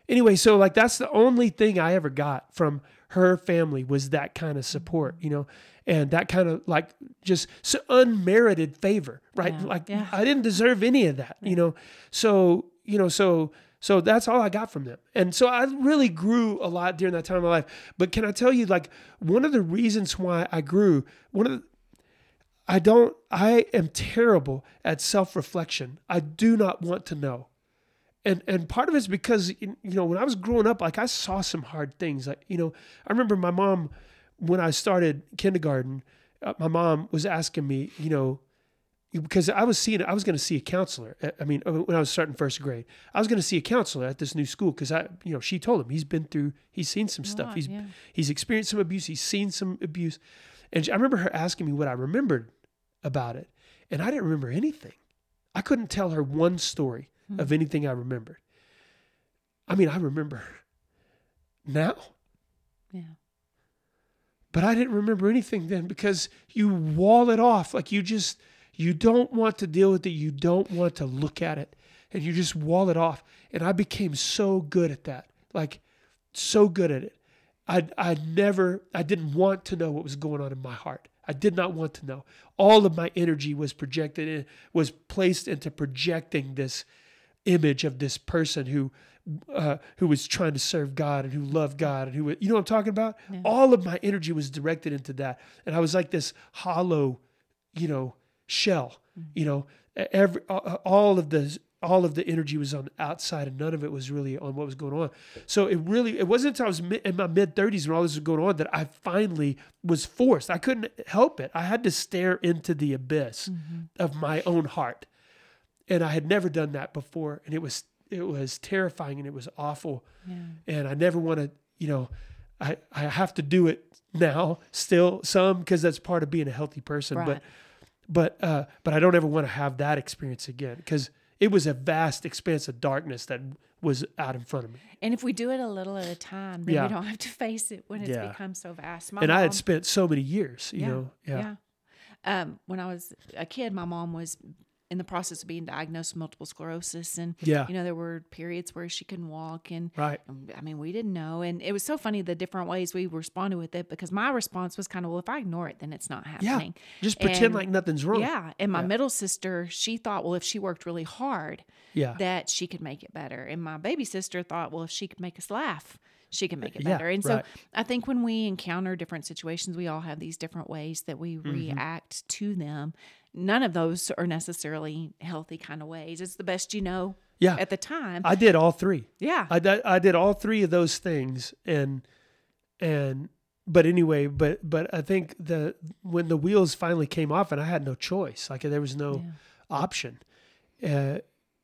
anyway, so like that's the only thing I ever got from her family was that kind of support, you know, and that kind of like just so unmerited favor, right? Yeah, Like yeah. I didn't deserve any of that, you know. So, you know, so so that's all I got from them. And so I really grew a lot during that time of my life. But can I tell you, like, one of the reasons why I grew, one of the I don't, I am terrible at self-reflection. I do not want to know. And and part of it's because, you know, when I was growing up, like I saw some hard things. Like, you know, I remember my mom, when I started kindergarten, uh, my mom was asking me, you know, because I was seeing, I was going to see a counselor. I mean, when I was starting first grade, I was going to see a counselor at this new school because I, you know, she told him he's been through, he's seen some stuff. lot, He's yeah. he's experienced some abuse. He's seen some abuse. And I remember her asking me what I remembered about it. And I didn't remember anything. I couldn't tell her one story Hmm. of anything I remembered. I mean, I remember now, Yeah. but I didn't remember anything then because you wall it off. Like you just, you don't want to deal with it. You don't want to look at it and you just wall it off. And I became so good at that. Like so good at it. I I never, I didn't want to know what was going on in my heart. I did not want to know. All of my energy was projected in, was placed into projecting this image of this person who, uh, who was trying to serve God and who loved God and who, you know what I'm talking about? Yeah. All of my energy was directed into that. And I was like this hollow, you know, shell, Mm-hmm. you know, every, all of the, all of the energy was on the outside and none of it was really on what was going on. So it really, it wasn't until I was in my mid thirties when all this was going on that I finally was forced. I couldn't help it. I had to stare into the abyss Mm-hmm. of my own heart. And I had never done that before. And it was, it was terrifying and it was awful. Yeah. And I never want to, you know, I, I have to do it now still some, because that's part of being a healthy person. Right. But, but, uh, but I don't ever want to have that experience again because it was a vast expanse of darkness that was out in front of me. And if we do it a little at a time, then Yeah. we don't have to face it when it's Yeah. become so vast. My And I had mom- spent so many years, you yeah, know, yeah. yeah. Um, when I was a kid, my mom was in the process of being diagnosed with multiple sclerosis, and Yeah. you know there were periods where she couldn't walk, and Right. um, I mean we didn't know, and it was so funny the different ways we responded with it because my response was kind of, well, if I ignore it, then it's not Yeah. happening. Just pretend And- like nothing's wrong. Yeah, and my Yeah. middle sister, she thought, well, if she worked really hard, Yeah. that she could make it better. And my baby sister thought, well, if she could make us laugh, she can make it Yeah, better. And so right. I think when we encounter different situations, we all have these different ways that we Mm-hmm. react to them. None of those are necessarily healthy kind of ways. It's the best you know Yeah. at the time. I did all three. yeah. I did, I did all three of those things. And, and, but anyway, but, but I think the, when the wheels finally came off and I had no choice, like there was no Yeah. option. Uh,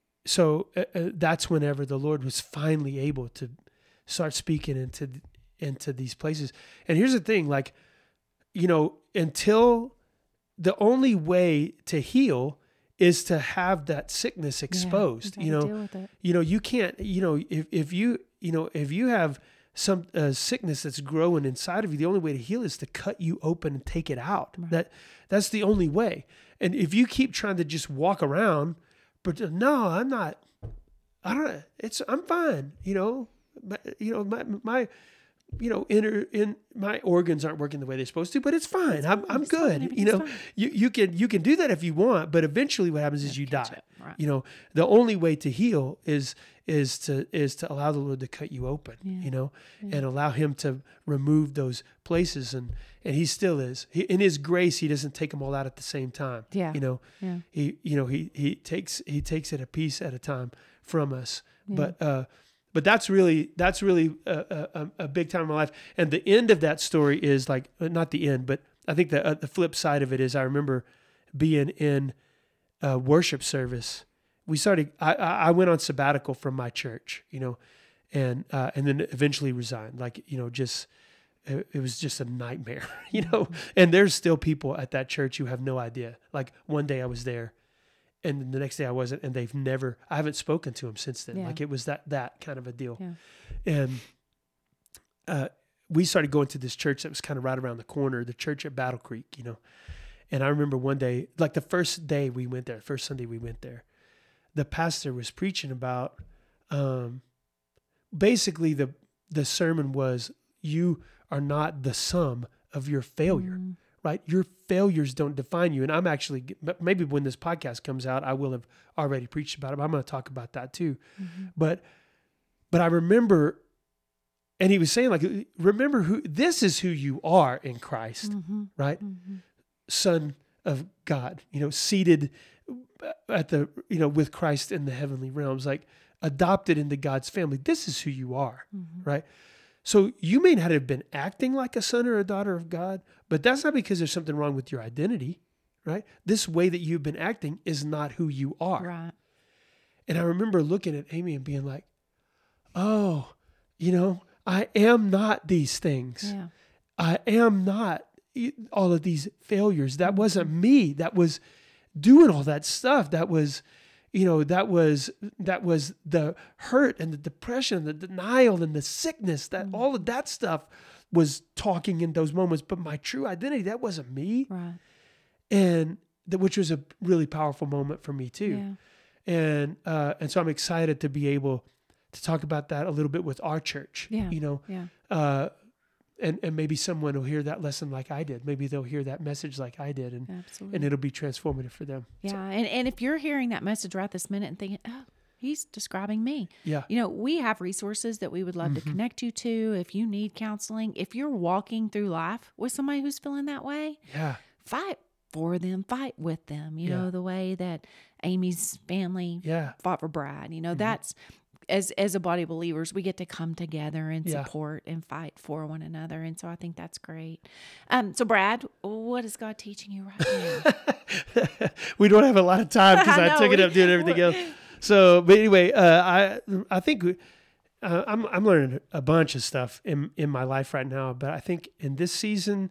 so uh, uh, that's whenever the Lord was finally able to start speaking into, into these places. And here's the thing, like, you know, until the only way to heal is to have that sickness exposed, Yeah, you gotta know, deal with it. you know, you can't, you know, if, if you, you know, if you have some uh, sickness that's growing inside of you, the only way to heal is to cut you open and take it out. Right. That that's the only way. And if you keep trying to just walk around, but no, I'm not, I don't, it's, I'm fine. You know, my, you know, my, my, you know, inner in my organs aren't working the way they're supposed to, but it's fine. I'm, I'm It's fine. good. You Everything's know, fine. you, you can, you can do that if you want, but eventually what happens is you die. catch up, right. You know, the only way to heal is, is to, is to allow the Lord to cut you open, Yeah. you know, and allow him to remove those places. And, and he still is. He, in his grace, he doesn't take them all out at the same time. Yeah. You know, Yeah. he, you know, he, he takes, he takes it a piece at a time from us. But, uh, but that's really, that's really a, a, a big time in my life. And the end of that story is like, not the end, but I think the, uh, the flip side of it is I remember being in a worship service. We started, I, I went on sabbatical from my church, you know, and, uh, and then eventually resigned. Like, you know, just, it, it was just a nightmare, you know, and there's still people at that church who have no idea. Like one day I was there and the next day I wasn't, and they've never, I haven't spoken to them since then. Yeah. Like it was that, that kind of a deal. Yeah. And, uh, we started going to this church that was kind of right around the corner, the church at Battle Creek, you know. And I remember one day, like the first day we went there, first Sunday we went there, the pastor was preaching about, um, basically the the sermon was, you are not the sum of your failure, Mm. right? Your failures don't define you. And I'm actually, maybe when this podcast comes out, I will have already preached about it, but I'm going to talk about that too. Mm-hmm. But, but I remember, and he was saying like, remember who, this is who you are in Christ, Mm-hmm. right? Mm-hmm. Son of God, you know, seated at the, you know, with Christ in the heavenly realms, like adopted into God's family. This is who you are, Mm-hmm. right? So you may not have been acting like a son or a daughter of God, but that's not because there's something wrong with your identity, right? This way that you've been acting is not who you are. Right. And I remember looking at Amy and being like, oh, you know, I am not these things. Yeah. I am not all of these failures. That wasn't me. That was doing all that stuff. That was, you know, that was, that was the hurt and the depression, the denial and the sickness, that all of that stuff was talking in those moments. But my true identity, that wasn't me. Right. And that, which was a really powerful moment for me too. Yeah. And, uh, and so I'm excited to be able to talk about that a little bit with our church, Yeah. you know, Yeah. uh, and, and maybe someone will hear that lesson like I did. Maybe they'll hear that message like I did, and, Absolutely. and it'll be transformative for them. Yeah. So, And, and if you're hearing that message right this minute and thinking, oh, he's describing me. yeah. You know, we have resources that we would love Mhm. to connect you to. If you need counseling, if you're walking through life with somebody who's feeling that way, Yeah. fight for them, fight with them. You Yeah. know, the way that Amy's family Yeah. fought for Brad. You know, Mhm. that's as as a body of believers, we get to come together and Yeah. support and fight for one another. And so I think that's great. Um, so Brad, what is God teaching you right now? We don't have a lot of time because I I, know, took it we- up doing everything else. So, but anyway, uh, I I think we, uh, I'm I'm learning a bunch of stuff in in my life right now. But I think in this season,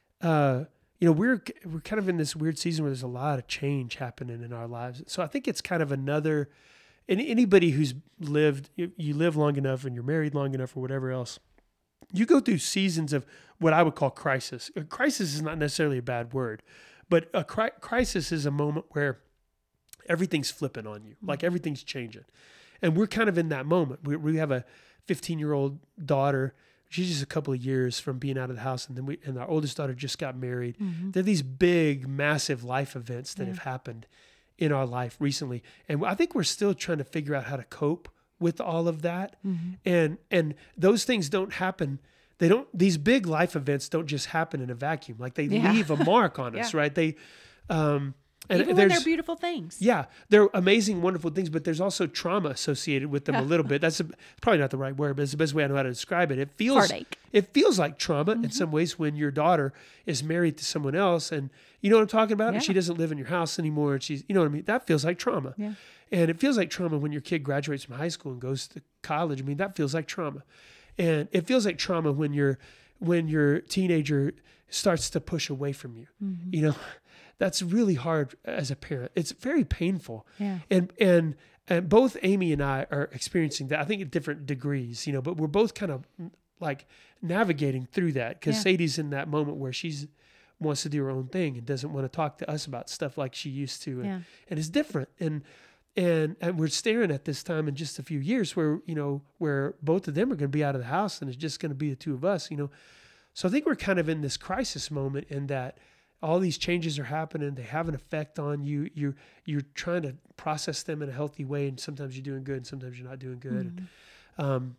uh, you know, we're we're kind of in this weird season where there's a lot of change happening in our lives. So I think it's kind of another. And anybody who's lived, you you live long enough and you're married long enough or whatever else, you go through seasons of what I would call crisis. A crisis is not necessarily a bad word, but a cri- crisis is a moment where everything's flipping on you, like everything's changing. And we're kind of in that moment. We, we have a fifteen-year-old daughter. She's just a couple of years from being out of the house, and then we and our oldest daughter just got married. Mhm. There are these big, massive life events that Yeah. have happened in our life recently, and I think we're still trying to figure out how to cope with all of that. Mhm. And and those things don't happen. They don't. These big life events don't just happen in a vacuum. Like they Yeah. leave a mark on us, Yeah. right? They, um, and Even when there's they're beautiful things. yeah, they're amazing, wonderful things, but there's also trauma associated with them a little bit. That's a, probably not the right word, but it's the best way I know how to describe it. It feels Heartache. it feels like trauma in some ways when your daughter is married to someone else, and you know what I'm talking about. And Yeah. she doesn't live in your house anymore, and she's, you know what I mean. That feels like trauma. Yeah. And it feels like trauma when your kid graduates from high school and goes to college. I mean, that feels like trauma, and it feels like trauma when your when your teenager starts to push away from you. Mhm. You know, that's really hard as a parent. It's very painful. Yeah. And and and both Amy and I are experiencing that. I think at different degrees, you know, but we're both kind of like navigating through that because Yeah. Sadie's in that moment where she's wants to do her own thing and doesn't want to talk to us about stuff like she used to, and, Yeah. and it's different. And and and we're staring at this time in just a few years where you know where both of them are going to be out of the house and it's just going to be the two of us, you know. So I think we're kind of in this crisis moment in that all these changes are happening. They have an effect on you. You you're trying to process them in a healthy way, and sometimes you're doing good, and sometimes you're not doing good. Mhm. And, um,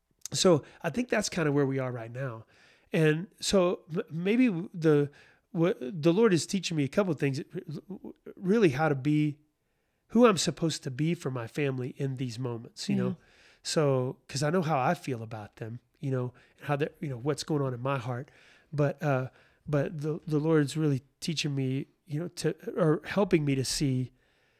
so I think that's kind of where we are right now. And so m- maybe the what the Lord is teaching me a couple of things, really how to be who I'm supposed to be for my family in these moments. You Yeah. know, so because I know how I feel about them. You know, how that you know what's going on in my heart, but. uh But the the Lord's really teaching me, you know, to or helping me to see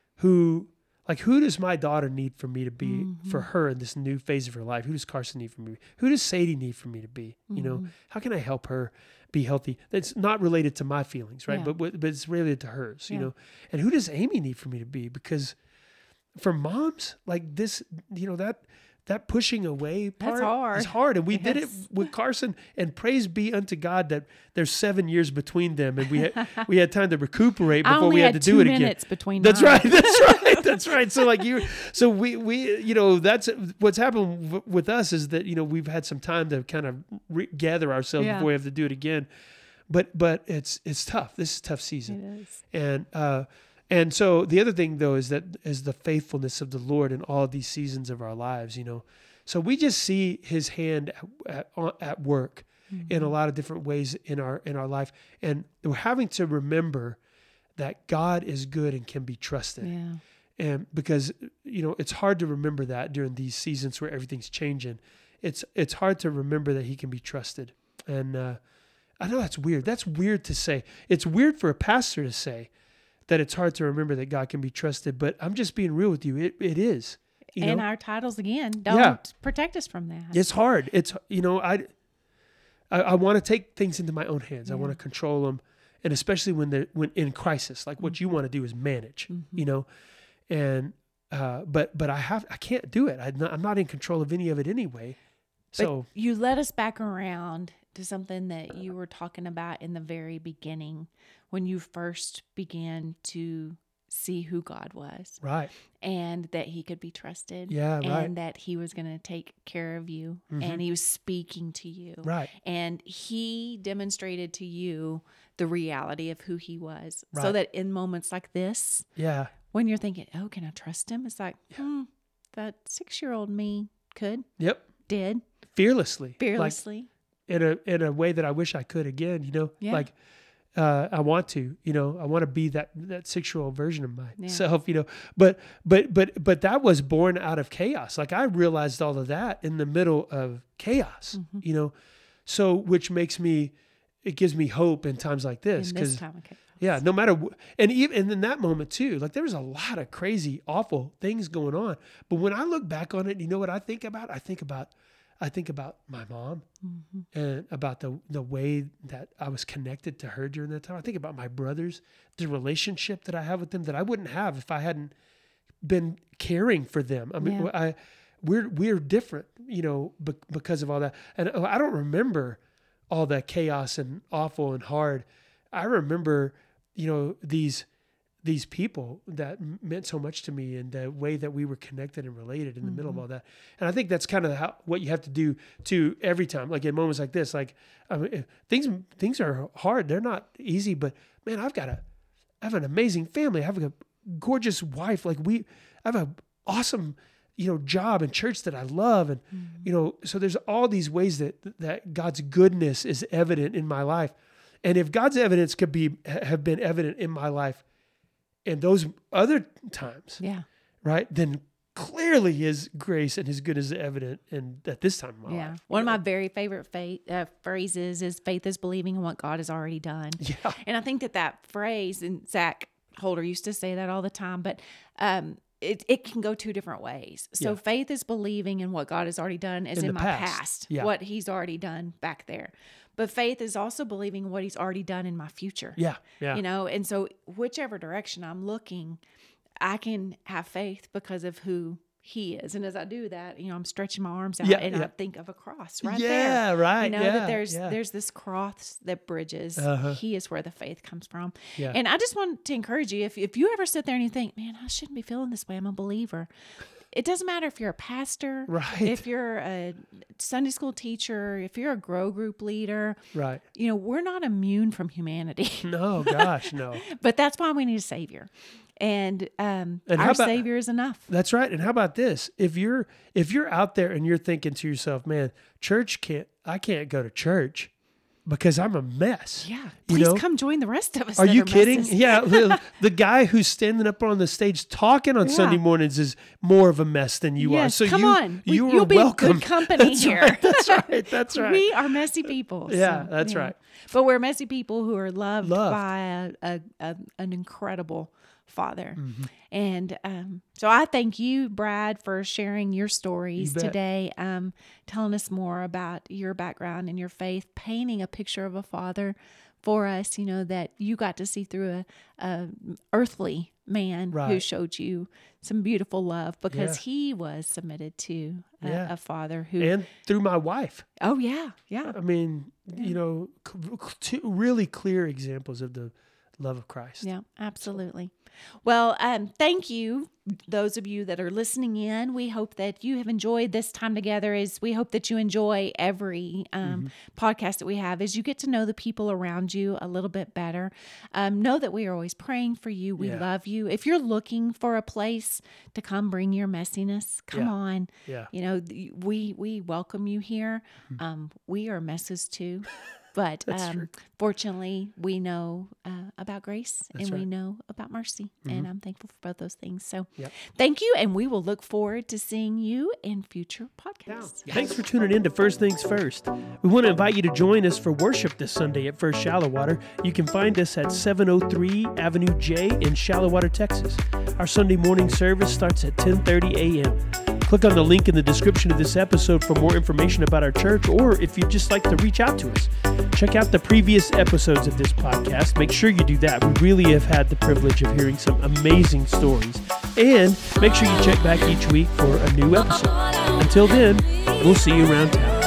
who, like, who does my daughter need for me to be Mhm. for her in this new phase of her life? Who does Carson need for me? Who does Sadie need for me to be? You know, Mhm. how can I help her be healthy? That's not related to my feelings, right? Yeah. But what- but it's related to hers. You Yeah. know, and who does Amy need for me to be? Because for moms, like this, you know that. that pushing away part That's hard. is hard. And we did it Yes. with Carson, and praise be unto God that there's seven years between them, and we had, we had time to recuperate I before only we had, had to two do it again. minutes between. That's mine. right. That's right. That's right. So like you, so we, we, you know, that's what's happened w- with us is that, you know, we've had some time to kind of re- gather ourselves Yeah. before we have to do it again. But, but it's, it's tough. This is a tough season. It is. And, uh, and so the other thing though, is that is the faithfulness of the Lord in all these seasons of our lives, you know. So we just see his hand at, at, at work mm-hmm. in a lot of different ways in our, in our life. And we're having to remember that God is good and can be trusted. Yeah. And because, you know, it's hard to remember that during these seasons where everything's changing. It's, it's hard to remember that he can be trusted. And, uh, I know that's weird. That's weird to say. It's weird for a pastor to say that it's hard to remember that God can be trusted, but I'm just being real with you. It it is. You and know? our titles again don't Yeah. protect us from that. It's hard. It's, you know, I, I, I want to take things into my own hands. Yeah. I want to control them. And especially when they're, when in crisis, like what you want to do is manage, Mm-hmm. you know, and, uh, but, but I have, I can't do it. I'm not, I'm not in control of any of it anyway. So But you led us back around to something that you were talking about in the very beginning when you first began to see who God was right. and that he could be trusted. Yeah, and right. that he was going to take care of you Mhm. and he was speaking to you. Right. And he demonstrated to you the reality of who he was. So Right. that in moments like this, Yeah. when you're thinking, oh, can I trust him? It's like, hmm, that six-year-old me could, Yep. did, Fearlessly. Like, fearlessly. in a in a way that I wish I could again, you know, Yeah. like uh, I want to, you know, I want to be that that six year old version of myself, you know, but but but but that was born out of chaos. Like I realized all of that in the middle of chaos, Mhm. you know, so which makes me, it gives me hope in times like this in this because time of chaos. yeah, no matter wh- and even and in that moment too, like there was a lot of crazy, awful things going on. But when I look back on it, you know what I think about? I think about I think about my mom Mm-hmm. and about the the way that I was connected to her during that time. I think about my brothers, the relationship that I have with them that I wouldn't have if I hadn't been caring for them. I mean, Yeah. I we're we're different, you know, be, because of all that. And I don't remember all that chaos and awful and hard. I remember, you know, these these people that m- meant so much to me and the way that we were connected and related in the middle of all that. And I think that's kind of how, what you have to do to every time, like in moments like this, like I mean, things, things are hard. They're not easy, but man, I've got a, I have an amazing family. I have a gorgeous wife. Like we, I have an awesome, you know, job and church that I love. And, you know, so there's all these ways that, that God's goodness is evident in my life. And if God's evidence could be, have been evident in my life, and those other times, Yeah. right, then clearly his grace and his goodness is evident in at this time of my Yeah. life. One of you my know? very favorite faith, uh, phrases is faith is believing in what God has already done. Yeah. And I think that that phrase, and Zach Holder used to say that all the time, but um, it, it can go two different ways. So Yeah. faith is believing in what God has already done as In in, the my past. past, Yeah. what he's already done back there. But faith is also believing what he's already done in my future. Yeah. Yeah. You know, and so whichever direction I'm looking, I can have faith because of who he is. And as I do that, you know, I'm stretching my arms out Yeah, and yeah. I think of a cross right Yeah, there. right, You know, yeah, that there's yeah. there's this cross that bridges. Uh-huh. He is where the faith comes from. Yeah. And I just want to encourage you, if if you ever sit there and you think, man, I shouldn't be feeling this way, I'm a believer. It doesn't matter if you're a pastor, Right. if you're a Sunday school teacher, if you're a grow group leader, Right. you know, we're not immune from humanity. No, gosh, no. But that's why we need a savior. And um And how our about- savior is enough. That's right. And how about this? If you're if you're out there and you're thinking to yourself, man, church can't I can't go to church because I'm a mess. Yeah. You Please know? come join the rest of us. Are that you kidding? messes. Yeah, the, the guy who's standing up on the stage talking on Yeah. Sunday mornings is more of a mess than you are. Yes, So come you, on. We- you are you'll be welcome. good company That's here. Right, that's right. That's right. We are messy people. Yeah, so, that's right. But we're messy people who are loved, Loved. by a, a, a, an incredible Father. Mm-hmm. And um, so I thank you, Brad, for sharing your stories You bet. today, um, telling us more about your background and your faith, painting a picture of a father for us, you know, that you got to see through a, a earthly man Right. who showed you some beautiful love because Yeah. he was submitted to a, Yeah. a father who, And through my wife. oh yeah, yeah. I mean, you know, c- c- two really clear examples of the love of Christ. Yeah, absolutely. Well, um, thank you, those of you that are listening in. We hope that you have enjoyed this time together. As we hope that you enjoy every um, podcast that we have, as you get to know the people around you a little bit better. Um, know that we are always praying for you. We Yeah. love you. If you're looking for a place to come bring your messiness, come Yeah. on. Yeah. You know, th- we we welcome you here. Um, we are messes too. But That's um, true. fortunately, we know uh, about grace That's and we right. know about mercy. And I'm thankful for both those things. So Yep. thank you. And we will look forward to seeing you in future podcasts. Thanks for tuning in to First Things First. We want to invite you to join us for worship this Sunday at First Shallow Water. You can find us at seven oh three Avenue J in Shallow Water, Texas. Our Sunday morning service starts at ten thirty a.m. Click on the link in the description of this episode for more information about our church, or if you'd just like to reach out to us. Check out the previous episodes of this podcast. Make sure you do that. We really have had the privilege of hearing some amazing stories. And make sure you check back each week for a new episode. Until then, we'll see you around town.